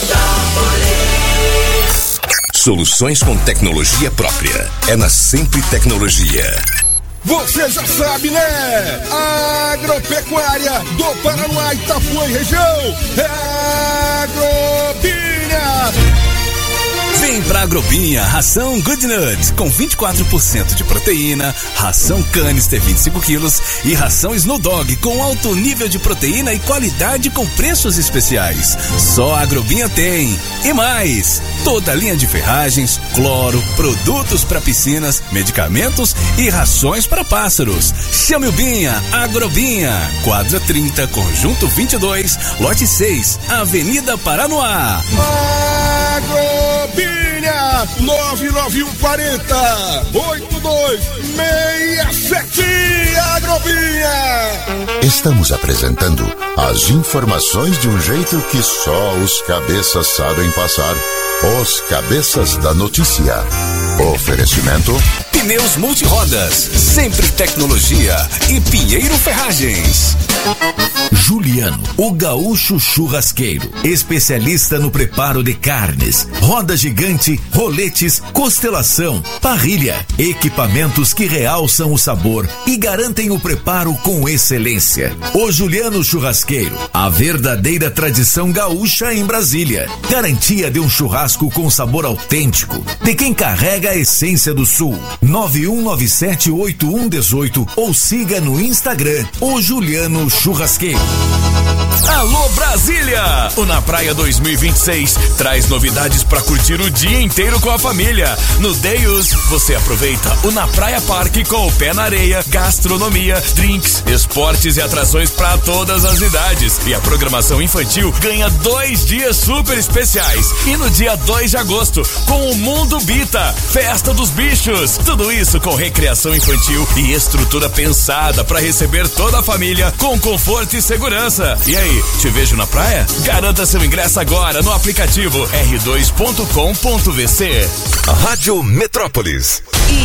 Metrópolis. Soluções com tecnologia própria. É na Sempre Tecnologia. Você já sabe, né? Agropecuária do Paraná, Itapuã e região. É Agrobinha. Vem pra Agrobinha, ração Good Nut, com vinte e quatro por cento de proteína, ração Canister vinte e cinco quilos e ração Snow Dog com alto nível de proteína e qualidade com preços especiais. Só a Agrobinha tem. E mais, toda a linha de ferragens, cloro, produtos para piscinas, medicamentos e rações para pássaros. Chame o Binha, Agrobinha, quadra trinta, conjunto vinte e dois, lote seis, Avenida Paranoá. Agrobinha, nove nove um quatro zero oito dois seis sete. Agrobinha. Estamos apresentando as informações de um jeito que só os cabeças sabem passar. Os Cabeças da Notícia. Oferecimento Pneus Multirodas, Sempre Tecnologia e Pinheiro Ferragens. Juliano, o gaúcho churrasqueiro, especialista no preparo de carnes, roda gigante, roletes, costelação, parrilha, equipamentos que realçam o sabor e garantem o preparo com excelência. O Juliano Churrasqueiro, a verdadeira tradição gaúcha em Brasília. Garantia de um churrasco com sabor autêntico, de quem carrega a essência do Sul. nove um nove sete oito um um oito ou siga no Instagram o Juliano Churrasqueiro. Alô Brasília! O Na Praia dois mil e vinte e seis traz novidades para curtir o dia inteiro com a família. No Deus, você aproveita o Na Praia Parque com o pé na areia, gastronomia, drinks, esportes e atrações para todas as idades. E a programação infantil ganha dois dias super especiais. E no dia dois de agosto, com o Mundo Bita, Festa dos Bichos. Tudo isso com recreação infantil e estrutura pensada para receber toda a família com conforto e segurança. E aí, te vejo na praia? Garanta seu ingresso agora no aplicativo r dois ponto com ponto v c. Rádio Metrópolis.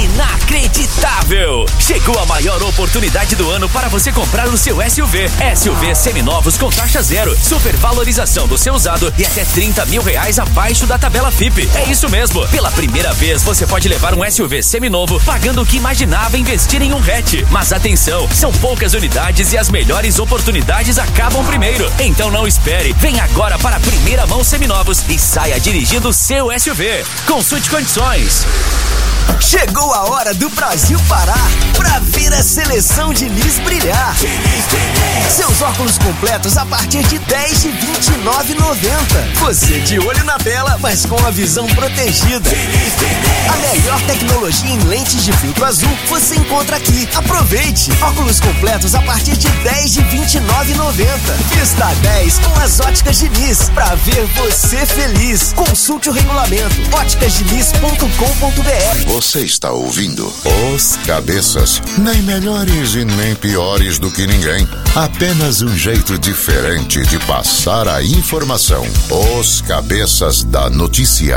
Inacreditável! Chegou a maior oportunidade do ano para você comprar o seu S U V. S U V seminovos com taxa zero, supervalorização do seu usado e até trinta mil reais abaixo da tabela F I P. É isso mesmo! Pela primeira vez você pode levar um S U V seminovo pagando o que imaginava investir em um hatch. Mas atenção, são poucas unidades e as melhores oportunidades acabam primeiro. Então não espere, vem agora para a primeira mão seminovos e saia dirigindo o seu S U V. Consulte condições. Chegou a hora do Brasil parar pra ver a seleção de Lis brilhar. Seus óculos completos a partir de dez de vinte e nove reais e noventa centavos. Você de olho na tela, mas com a visão protegida. A melhor tecnologia em lentes de filtro azul você encontra aqui. Aproveite! Óculos completos a partir de dez de vinte e nove reais e noventa centavos. Vista dez com as óticas de Lis pra ver você feliz. Consulte o regulamento óticas de lis ponto com ponto b r. Você está ouvindo Os Cabeças, nem melhores e nem piores do que ninguém. Apenas um jeito diferente de passar a informação. Os Cabeças da Notícia.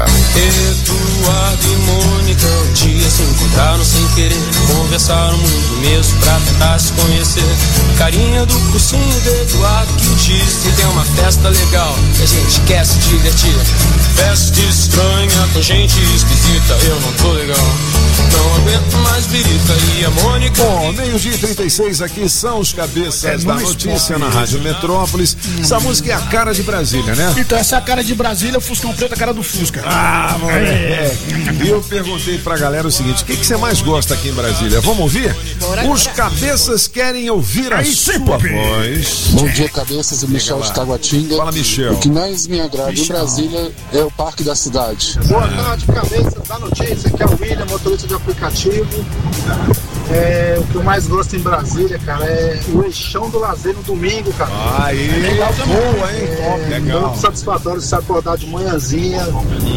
Eduardo e Mônica um dia se encontraram sem querer, conversaram muito mesmo pra tentar se conhecer. Carinha do cursinho de Eduardo que disse: tem uma festa legal que a gente quer se divertir. Festa estranha com gente esquisita, eu não tô legal. Não aguento mais birita e a Mônica. Bom, meio-dia e trinta e seis aqui são os Cabeças é da Notícia na Rádio Metrópolis. Hum. Essa música é a cara de Brasília, né? Então, essa é a cara de Brasília, o Fuscão Preto, a cara do Fusca. Ah, moleque. E eu perguntei pra galera o seguinte: o que, que você mais gosta aqui em Brasília? Vamos ouvir? Bora, Os bora. cabeças querem ouvir a Aí sua sim, voz. Bom dia, cabeças, e Michel de Taguatinga. Fala, Michel. O que mais me agrada em Brasília é o Parque da Cidade. Boa tarde, cabeças da notícia. Aqui é o William, motorista de aplicativo. É, o que eu mais gosto em Brasília, cara, é o eixão do lazer no domingo, cara. Aí, é legal também. boa, hein? É Legal. muito satisfatório se acordar de manhãzinha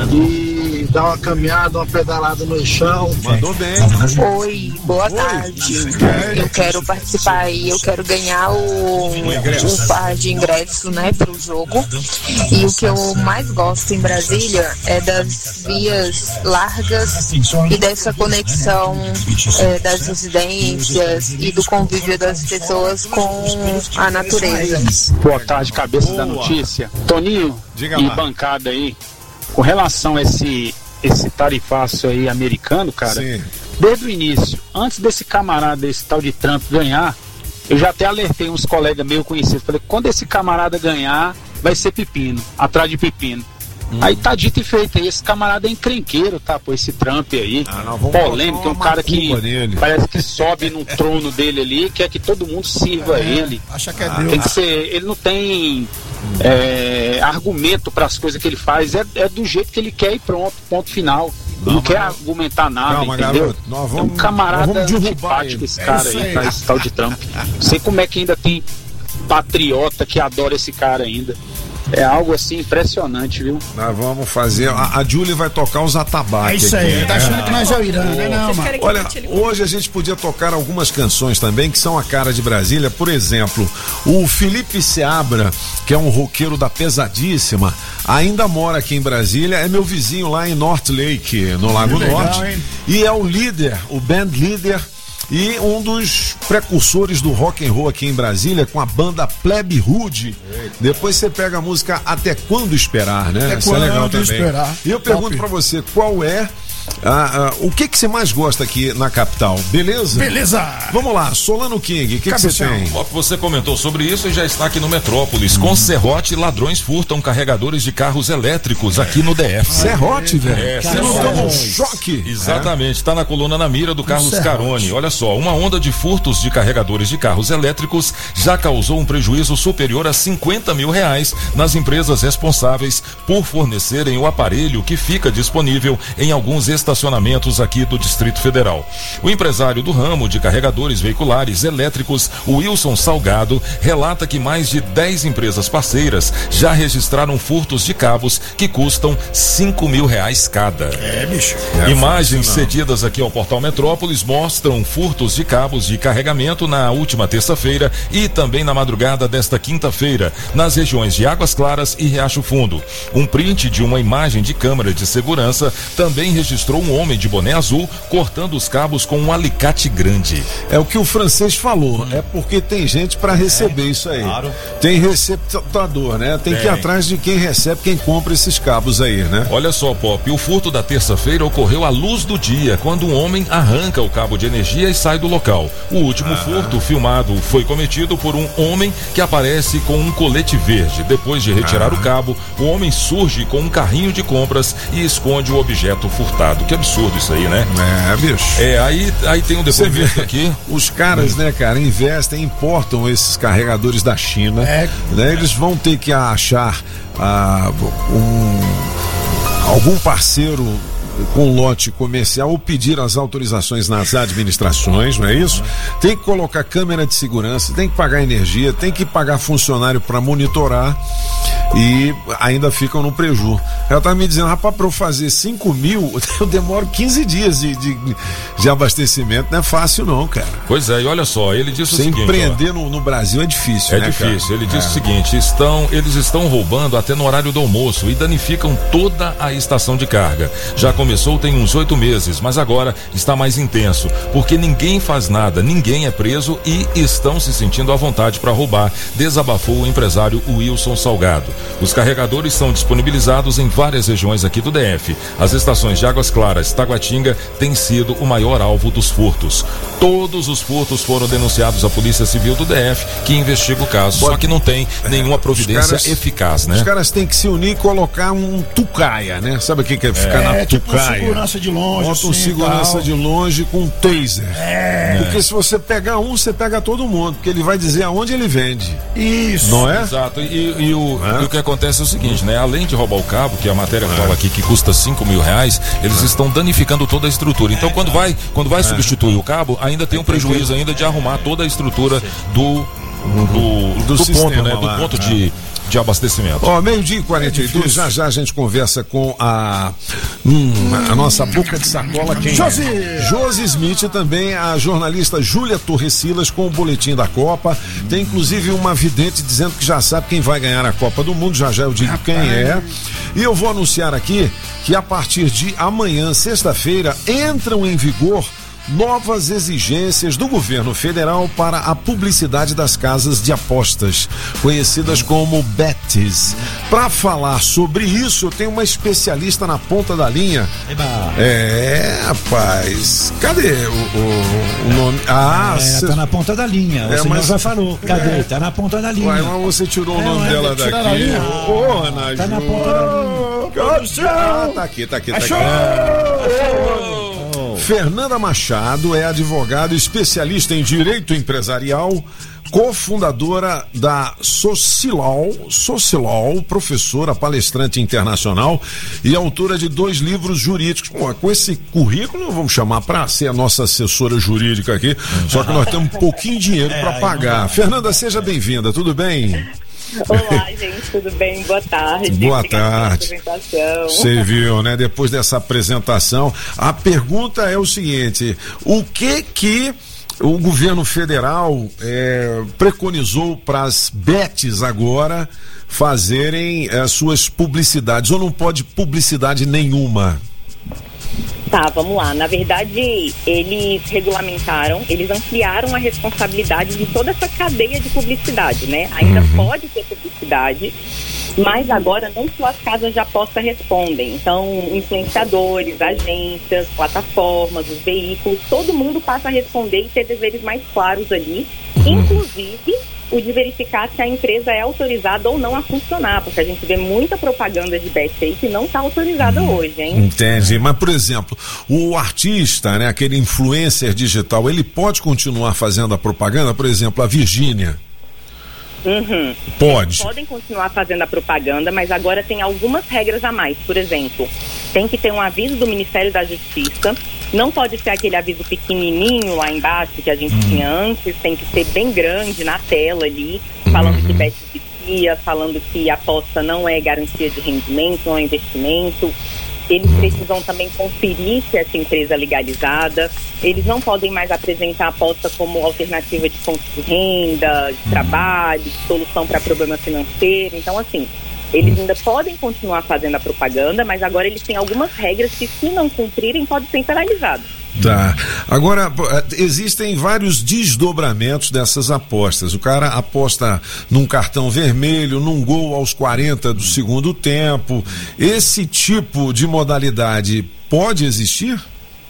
e dar uma caminhada, uma pedalada no eixão. Mandou bem. Oi, boa tarde. Eu quero participar aí, eu quero ganhar o, um par de ingressos, né, pro jogo. E o que eu mais gosto em Brasília é das vias largas e dessa conexão é, das residências e do convívio das pessoas com a natureza. Boa tarde, cabeça da notícia. Toninho Diga e lá. bancada aí, com relação a esse, esse tarifaço aí americano, cara, Sim. desde o início, antes desse camarada, esse tal de Trump ganhar, eu já até alertei uns colegas meio conhecidos, falei, quando esse camarada ganhar, vai ser pepino, atrás de pepino. Hum. Aí tá dito e feito aí, esse camarada é encrenqueiro, tá, pô, esse Trump aí, Ah, polêmico, é um cara que nele. parece que sobe no trono dele ali, quer que todo mundo sirva a ele. Acha que é Tem Deus. que ser, ele não tem é, argumento para as coisas que ele faz, é, é do jeito que ele quer e pronto, ponto final. Não, não quer argumentar nada, Calma, entendeu? garoto, nós é um vamos- camarada nós vamos derrubar antipático ele. esse É cara isso aí, aí. tá, esse tal de Trump. Não sei como é que ainda tem patriota que adora esse cara ainda. É algo assim impressionante, viu? Nós vamos fazer. A, a Julie vai tocar os atabaques. É isso aí, aqui, tá achando que nós é o Irã, né, não, mano? Olha, hoje a gente podia tocar algumas canções também que são a cara de Brasília. Por exemplo, o Felipe Seabra, que é um roqueiro da Pesadíssima, ainda mora aqui em Brasília, é meu vizinho lá em North Lake, no Lago Que legal, Norte. hein? E é o líder, o band líder. E um dos precursores do rock and roll aqui em Brasília, com a banda Plebe Hood. Depois você pega a música Até Quando Esperar, né? Até Isso é legal Quando também. Esperar. E eu pergunto Top. pra você, qual é ah, ah, o que que você mais gosta aqui na capital, beleza? Beleza. Vamos lá, Solano King, o que que você tem? Ó, você comentou sobre isso e já está aqui no Metrópolis. Com serrote, ladrões furtam carregadores de carros elétricos aqui no D F. Serrote, velho? É, Você não serrote. toma um choque? Exatamente, está na coluna na mira do Carlos serrote. Caroni. Olha só, uma onda de furtos de carregadores de carros elétricos já causou um prejuízo superior a cinquenta mil reais nas empresas responsáveis por fornecerem o aparelho que fica disponível em alguns estacionamentos aqui do Distrito Federal. O empresário do ramo de carregadores veiculares elétricos, Wilson Salgado, relata que mais de dez empresas parceiras já registraram furtos de cabos que custam cinco mil reais cada. É, bicho. Imagens cedidas aqui ao Portal Metrópolis mostram furtos de cabos de carregamento na última terça-feira e também na madrugada desta quinta-feira, nas regiões de Águas Claras e Riacho Fundo. Um print de uma imagem de câmera de segurança também registrou um homem de boné azul cortando os cabos com um alicate grande. É o que o francês falou, é porque tem gente pra receber isso aí. claro. Tem receptador, né? Tem que ir Tem. atrás de quem recebe, quem compra esses cabos aí, né? Olha só, Pop, o furto da terça-feira ocorreu à luz do dia, quando um homem arranca o cabo de energia e sai do local. O último furto filmado foi cometido por um homem que aparece com um colete verde. Depois de retirar Ah. o cabo, o homem surge com um carrinho de compras e esconde o objeto furtado. Que absurdo isso aí, né? É, bicho. É, aí, aí tem um Você vê, depoimento aqui. os caras, né, cara, investem, importam esses carregadores da China, É. né? Eles vão ter que achar ah, um, algum parceiro com lote comercial ou pedir as autorizações nas administrações, não é isso? Tem que colocar câmera de segurança, tem que pagar energia, tem que pagar funcionário para monitorar e ainda ficam no preju. Ela tá me dizendo, rapaz, para eu fazer cinco mil, eu demoro quinze dias de, de, de abastecimento, não é fácil não, cara. Pois é, e olha só, ele disse Você o seguinte. empreender ó, no, no Brasil é difícil, É né, difícil. cara? Ele disse É. o seguinte: estão, eles estão roubando até no horário do almoço e danificam toda a estação de carga. Já começou tem uns oito meses, mas agora está mais intenso, porque ninguém faz nada, ninguém é preso e estão se sentindo à vontade para roubar, desabafou o empresário Wilson Salgado. Os carregadores são disponibilizados em várias regiões aqui do D F. As estações de Águas Claras, Taguatinga, têm sido o maior alvo dos furtos. Todos os furtos foram denunciados à Polícia Civil do D F, que investiga o caso, só que não tem nenhuma providência caras, eficaz, né? Os caras têm que se unir e colocar um tucaia, né? Sabe o que é ficar É, na tipo tucaia? segurança de longe, Bota um assim, segurança tal. de longe com um taser. É. Porque se você pegar um, você pega todo mundo, porque ele vai dizer aonde ele vende. Isso. Não é? Exato. E, e o, e o que acontece é o seguinte, né? Além de roubar o cabo, que a matéria fala aqui que custa cinco mil reais, eles estão danificando toda a estrutura. Então, quando vai, quando vai substituir o cabo, ainda tem um prejuízo ainda de arrumar toda a estrutura do, do, do, Do ponto, sistema né? Do lá. ponto de, de abastecimento. Ó, meio-dia e quarenta e dois, já já a gente conversa com a, hum, a nossa boca de sacola, quem Josi! é? Josi Smith, também a jornalista Júlia Torres Silas com o boletim da Copa. Tem inclusive uma vidente dizendo que já sabe quem vai ganhar a Copa do Mundo, já já eu digo quem é. E eu vou anunciar aqui que a partir de amanhã, sexta-feira, entram em vigor novas exigências do governo federal para a publicidade das casas de apostas, conhecidas como betes. Para falar sobre isso, eu tenho uma especialista na ponta da linha. É, rapaz. Cadê o, o, o nome? Ah, É, cê... tá na ponta da linha. O É, senhor mas- já falou. Cadê? É. Tá na ponta da linha. Uai, mas você tirou o É, nome ué, dela tiraram daqui. ali. Ô, Ana Tá na Ju. ponta da linha. Produção! Ah, tá aqui, tá aqui, tá aqui. Fernanda Machado é advogada especialista em direito empresarial, cofundadora da Socilol, Socilol, professora, palestrante internacional e autora de dois livros jurídicos. Pô, com esse currículo, vamos chamar para ser a nossa assessora jurídica aqui, só que nós temos um pouquinho de dinheiro para pagar. Fernanda, seja bem-vinda, tudo bem? Olá, gente, tudo bem? Boa tarde. Boa Obrigada pela tarde. apresentação. Você viu, né? Depois dessa apresentação, a pergunta é o seguinte: o que que o governo federal é, preconizou para as betes agora fazerem as suas publicidades, ou não pode publicidade nenhuma? Tá, vamos lá. Na verdade, eles regulamentaram, eles ampliaram a responsabilidade de toda essa cadeia de publicidade, né? Ainda Uhum. pode ter publicidade, mas agora não só as casas de aposta respondem. Então, influenciadores, agências, plataformas, os veículos, todo mundo passa a responder e ter deveres mais claros ali, inclusive o de verificar se a empresa é autorizada ou não a funcionar, porque a gente vê muita propaganda de bet aí que não está autorizada hoje, hein? Entendi, mas por exemplo, o artista, né, aquele influencer digital, ele pode continuar fazendo a propaganda? Por exemplo, a Virgínia. Uhum. Pode. Eles podem continuar fazendo a propaganda, mas agora tem algumas regras a mais. Por exemplo, tem que ter um aviso do Ministério da Justiça. Não pode ser aquele aviso pequenininho lá embaixo que a gente Uhum. tinha antes. Tem que ser bem grande na tela ali, falando que bet vicia, falando que a aposta não é garantia de rendimento, não é investimento. Eles precisam também conferir se essa empresa é legalizada. Eles não podem mais apresentar a aposta como alternativa de fonte de renda, de trabalho, de solução para problema financeiro. Então, assim, eles ainda podem continuar fazendo a propaganda, mas agora eles têm algumas regras que, se não cumprirem, podem ser penalizados. Tá. Agora, pô, existem vários desdobramentos dessas apostas. O cara aposta num cartão vermelho, num gol aos quarenta do segundo tempo. Esse tipo de modalidade pode existir?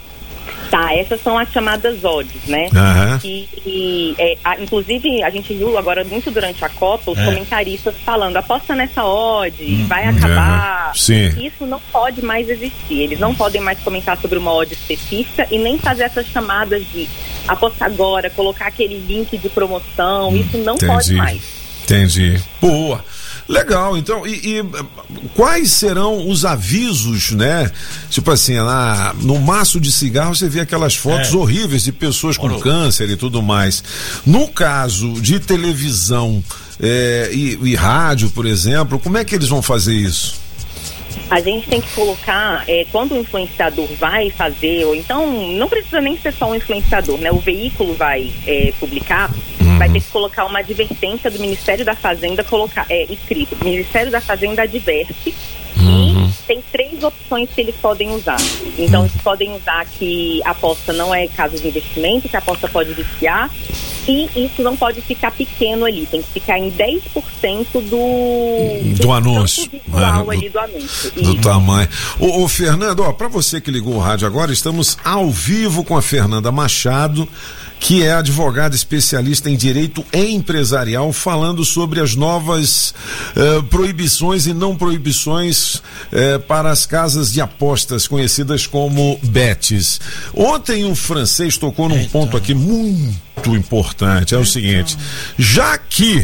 Tá, essas são as chamadas odds, né? Aham. Que, que, é, a- inclusive, a gente viu agora muito durante a Copa os É. comentaristas falando, aposta nessa odd, Hum, vai acabar. aham, sim. Isso não pode mais existir. Eles não podem mais comentar sobre uma odd específica e nem fazer essas chamadas de aposta agora, colocar aquele link de promoção. Isso não pode Entendi. mais. Entendi. Boa. Legal, então, e, e quais serão os avisos, né? Tipo assim, lá no maço de cigarro você vê aquelas fotos É. horríveis de pessoas com Oro. câncer e tudo mais. No caso de televisão é, e, e rádio, por exemplo, como é que eles vão fazer isso? A gente tem que colocar, é, quando o influenciador vai fazer, ou então não precisa nem ser só um influenciador, né? O veículo vai é, publicar, vai ter que colocar uma advertência do Ministério da Fazenda, colocar, é, escrito, Ministério da Fazenda adverte, e tem três opções que eles podem usar. Então, eles podem usar que a aposta não é caso de investimento, que a aposta pode viciar, E isso não pode ficar pequeno ali, tem que ficar em dez por cento do, do, do anúncio. Visual É, ali do, do anúncio. do Isso. tamanho. Ô, ô Fernando, ó, pra você que ligou o rádio agora, estamos ao vivo com a Fernanda Machado, que é advogada especialista em direito empresarial, falando sobre as novas eh, proibições e não proibições eh, para as casas de apostas conhecidas como bets. Ontem um francês tocou num ponto aqui muito importante, é o seguinte, já que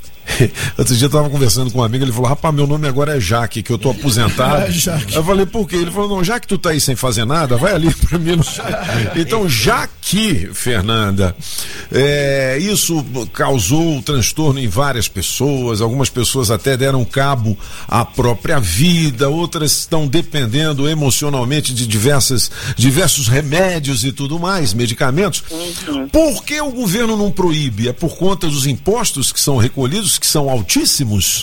outro dia eu tava conversando com um amigo, ele falou, rapaz, meu nome agora é Jaque, que eu tô aposentado. É, Jaque. Eu falei, por quê? Ele falou, não, já que tu tá aí sem fazer nada, vai ali pra mim. Então, já que, Fernanda, é, isso causou transtorno em várias pessoas, algumas pessoas até deram cabo à própria vida, outras estão dependendo emocionalmente de diversas, diversos remédios e tudo mais, medicamentos. Uhum. Por que o governo não proíbe? É por conta dos impostos que são recolhidos, que são altíssimos?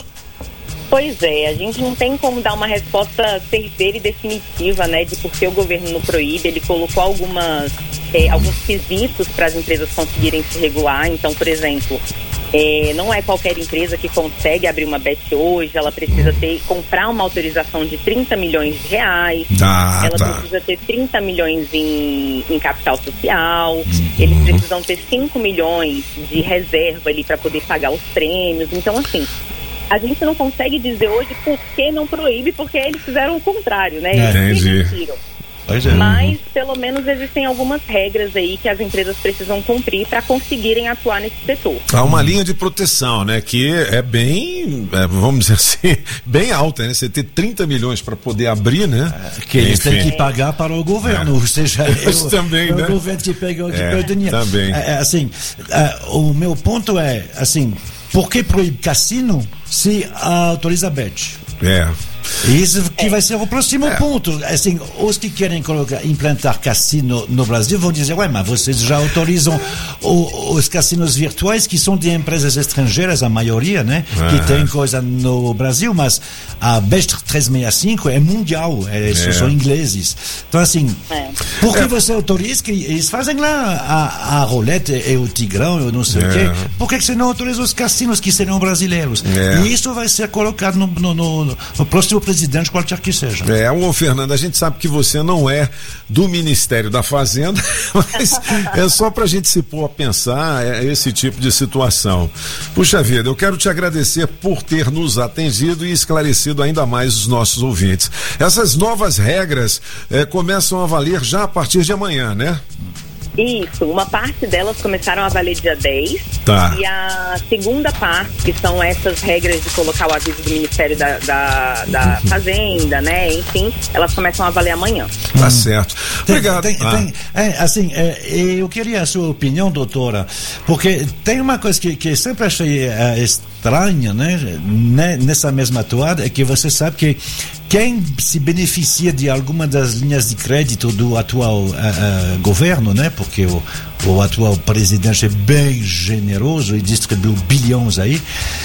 Pois é, a gente não tem como dar uma resposta certeira e definitiva, né, de por que o governo não proíbe. Ele colocou algumas, é, alguns quesitos para as empresas conseguirem se regular. Então, por exemplo, é, não é qualquer empresa que consegue abrir uma bet hoje, ela precisa ter, comprar uma autorização de trinta milhões de reais, ah, ela tá. precisa ter trinta milhões em, em capital social, uhum. Eles precisam ter cinco milhões de reserva ali para poder pagar os prêmios. Então, assim, a gente não consegue dizer hoje por que não proíbe, porque eles fizeram o contrário, né? Eles Entendi. Pois é. Mas, pelo menos, existem algumas regras aí que as empresas precisam cumprir para conseguirem atuar nesse setor. Há uma linha de proteção, né? Que é bem, é, vamos dizer assim, bem alta, né? Você ter trinta milhões para poder abrir, né? Que eles Enfim. têm que pagar para o governo, é. ou seja, eu, também, né? o governo que pega o é, dinheiro. Também. É, assim, é, o meu ponto é, assim, por que proíbe cassino se autoriza bet? É. Isso que vai ser o próximo é. ponto. Assim, os que querem colocar, implantar cassino no Brasil vão dizer, ué, mas vocês já autorizam o, os cassinos virtuais, que são de empresas estrangeiras, a maioria, né? Ah. Que tem coisa no Brasil, mas a Bet trezentos e sessenta e cinco é mundial, é, é. são ingleses. Então, assim, é. por que é. você autoriza que eles fazem lá a, a roleta e o tigrão, eu não sei é. o quê? Por que você não autoriza os cassinos que serão brasileiros? É. E isso vai ser colocado no, no, no, no próximo presidente, qualquer que seja. É, ô Fernando, a gente sabe que você não é do Ministério da Fazenda, mas é só pra gente se pôr a pensar é, esse tipo de situação. Puxa vida, eu quero te agradecer por ter nos atendido e esclarecido ainda mais os nossos ouvintes. Essas novas regras é, começam a valer já a partir de amanhã, né? Isso, uma parte delas começaram a valer dia dez, tá. E a segunda parte, que são essas regras de colocar o aviso do Ministério da, da, da Fazenda, né, enfim, elas começam a valer amanhã. Tá hum. certo. Tem, Obrigado. Tem, ah. tem, é, assim, é, eu queria a sua opinião, doutora, porque tem uma coisa que, que eu sempre achei é, estranha, né, nessa mesma toada, é que você sabe que quem se beneficia de alguma das linhas de crédito do atual uh, uh, governo, né? Porque o, o atual presidente é bem generoso e distribuiu bilhões aí.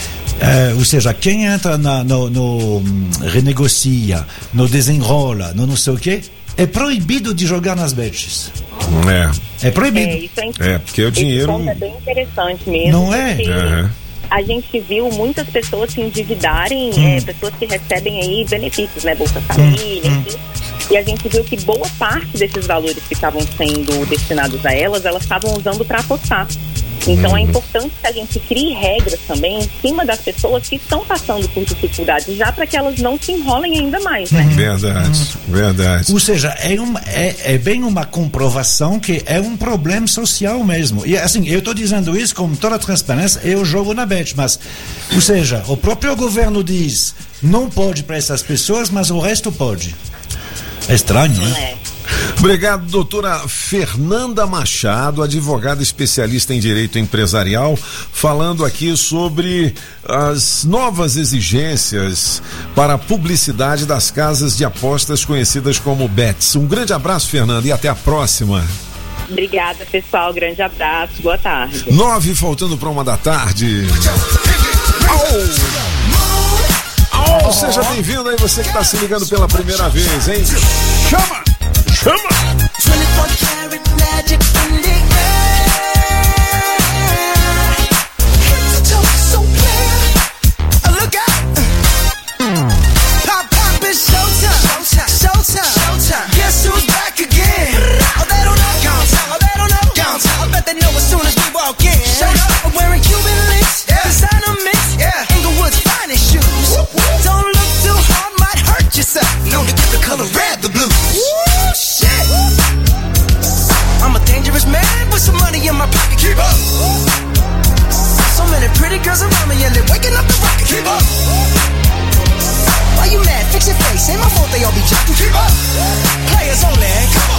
Uh, ou seja, quem entra na, no, no um, renegocia, no desenrola, no não sei o quê, é proibido de jogar nas bets. É. É proibido. É, isso é, é porque o dinheiro. Esse ponto é bem interessante mesmo. Não é? Uhum. A gente viu muitas pessoas se endividarem, hum. é, pessoas que recebem aí benefícios, né, Bolsa Família, hum. enfim. E a gente viu que boa parte desses valores que estavam sendo destinados a elas, elas estavam usando para apostar. Então hum. é importante que a gente crie regras também em cima das pessoas que estão passando por dificuldades, já para que elas não se enrolem ainda mais, né? Verdade, verdade. Ou seja, é, uma, é, é bem uma comprovação que é um problema social mesmo. E assim, eu estou dizendo isso com toda a transparência, eu jogo na bet, mas, ou seja, o próprio governo diz, não pode para essas pessoas, mas o resto pode. É estranho, né? É. Obrigado, doutora Fernanda Machado, advogada especialista em direito empresarial, falando aqui sobre as novas exigências para a publicidade das casas de apostas conhecidas como bets. Um grande abraço, Fernanda, e até a próxima. Obrigada, pessoal. Grande abraço. Boa tarde. Nove, faltando para uma da tarde. Oh! Oh, seja bem-vindo aí, você que está se ligando pela primeira vez, hein? Chama! Chama! Pretty girls around me and they're waking up the rocket. Keep up. Why you mad? Fix your face. Ain't my fault they all be jocking. Keep up. Players only. Come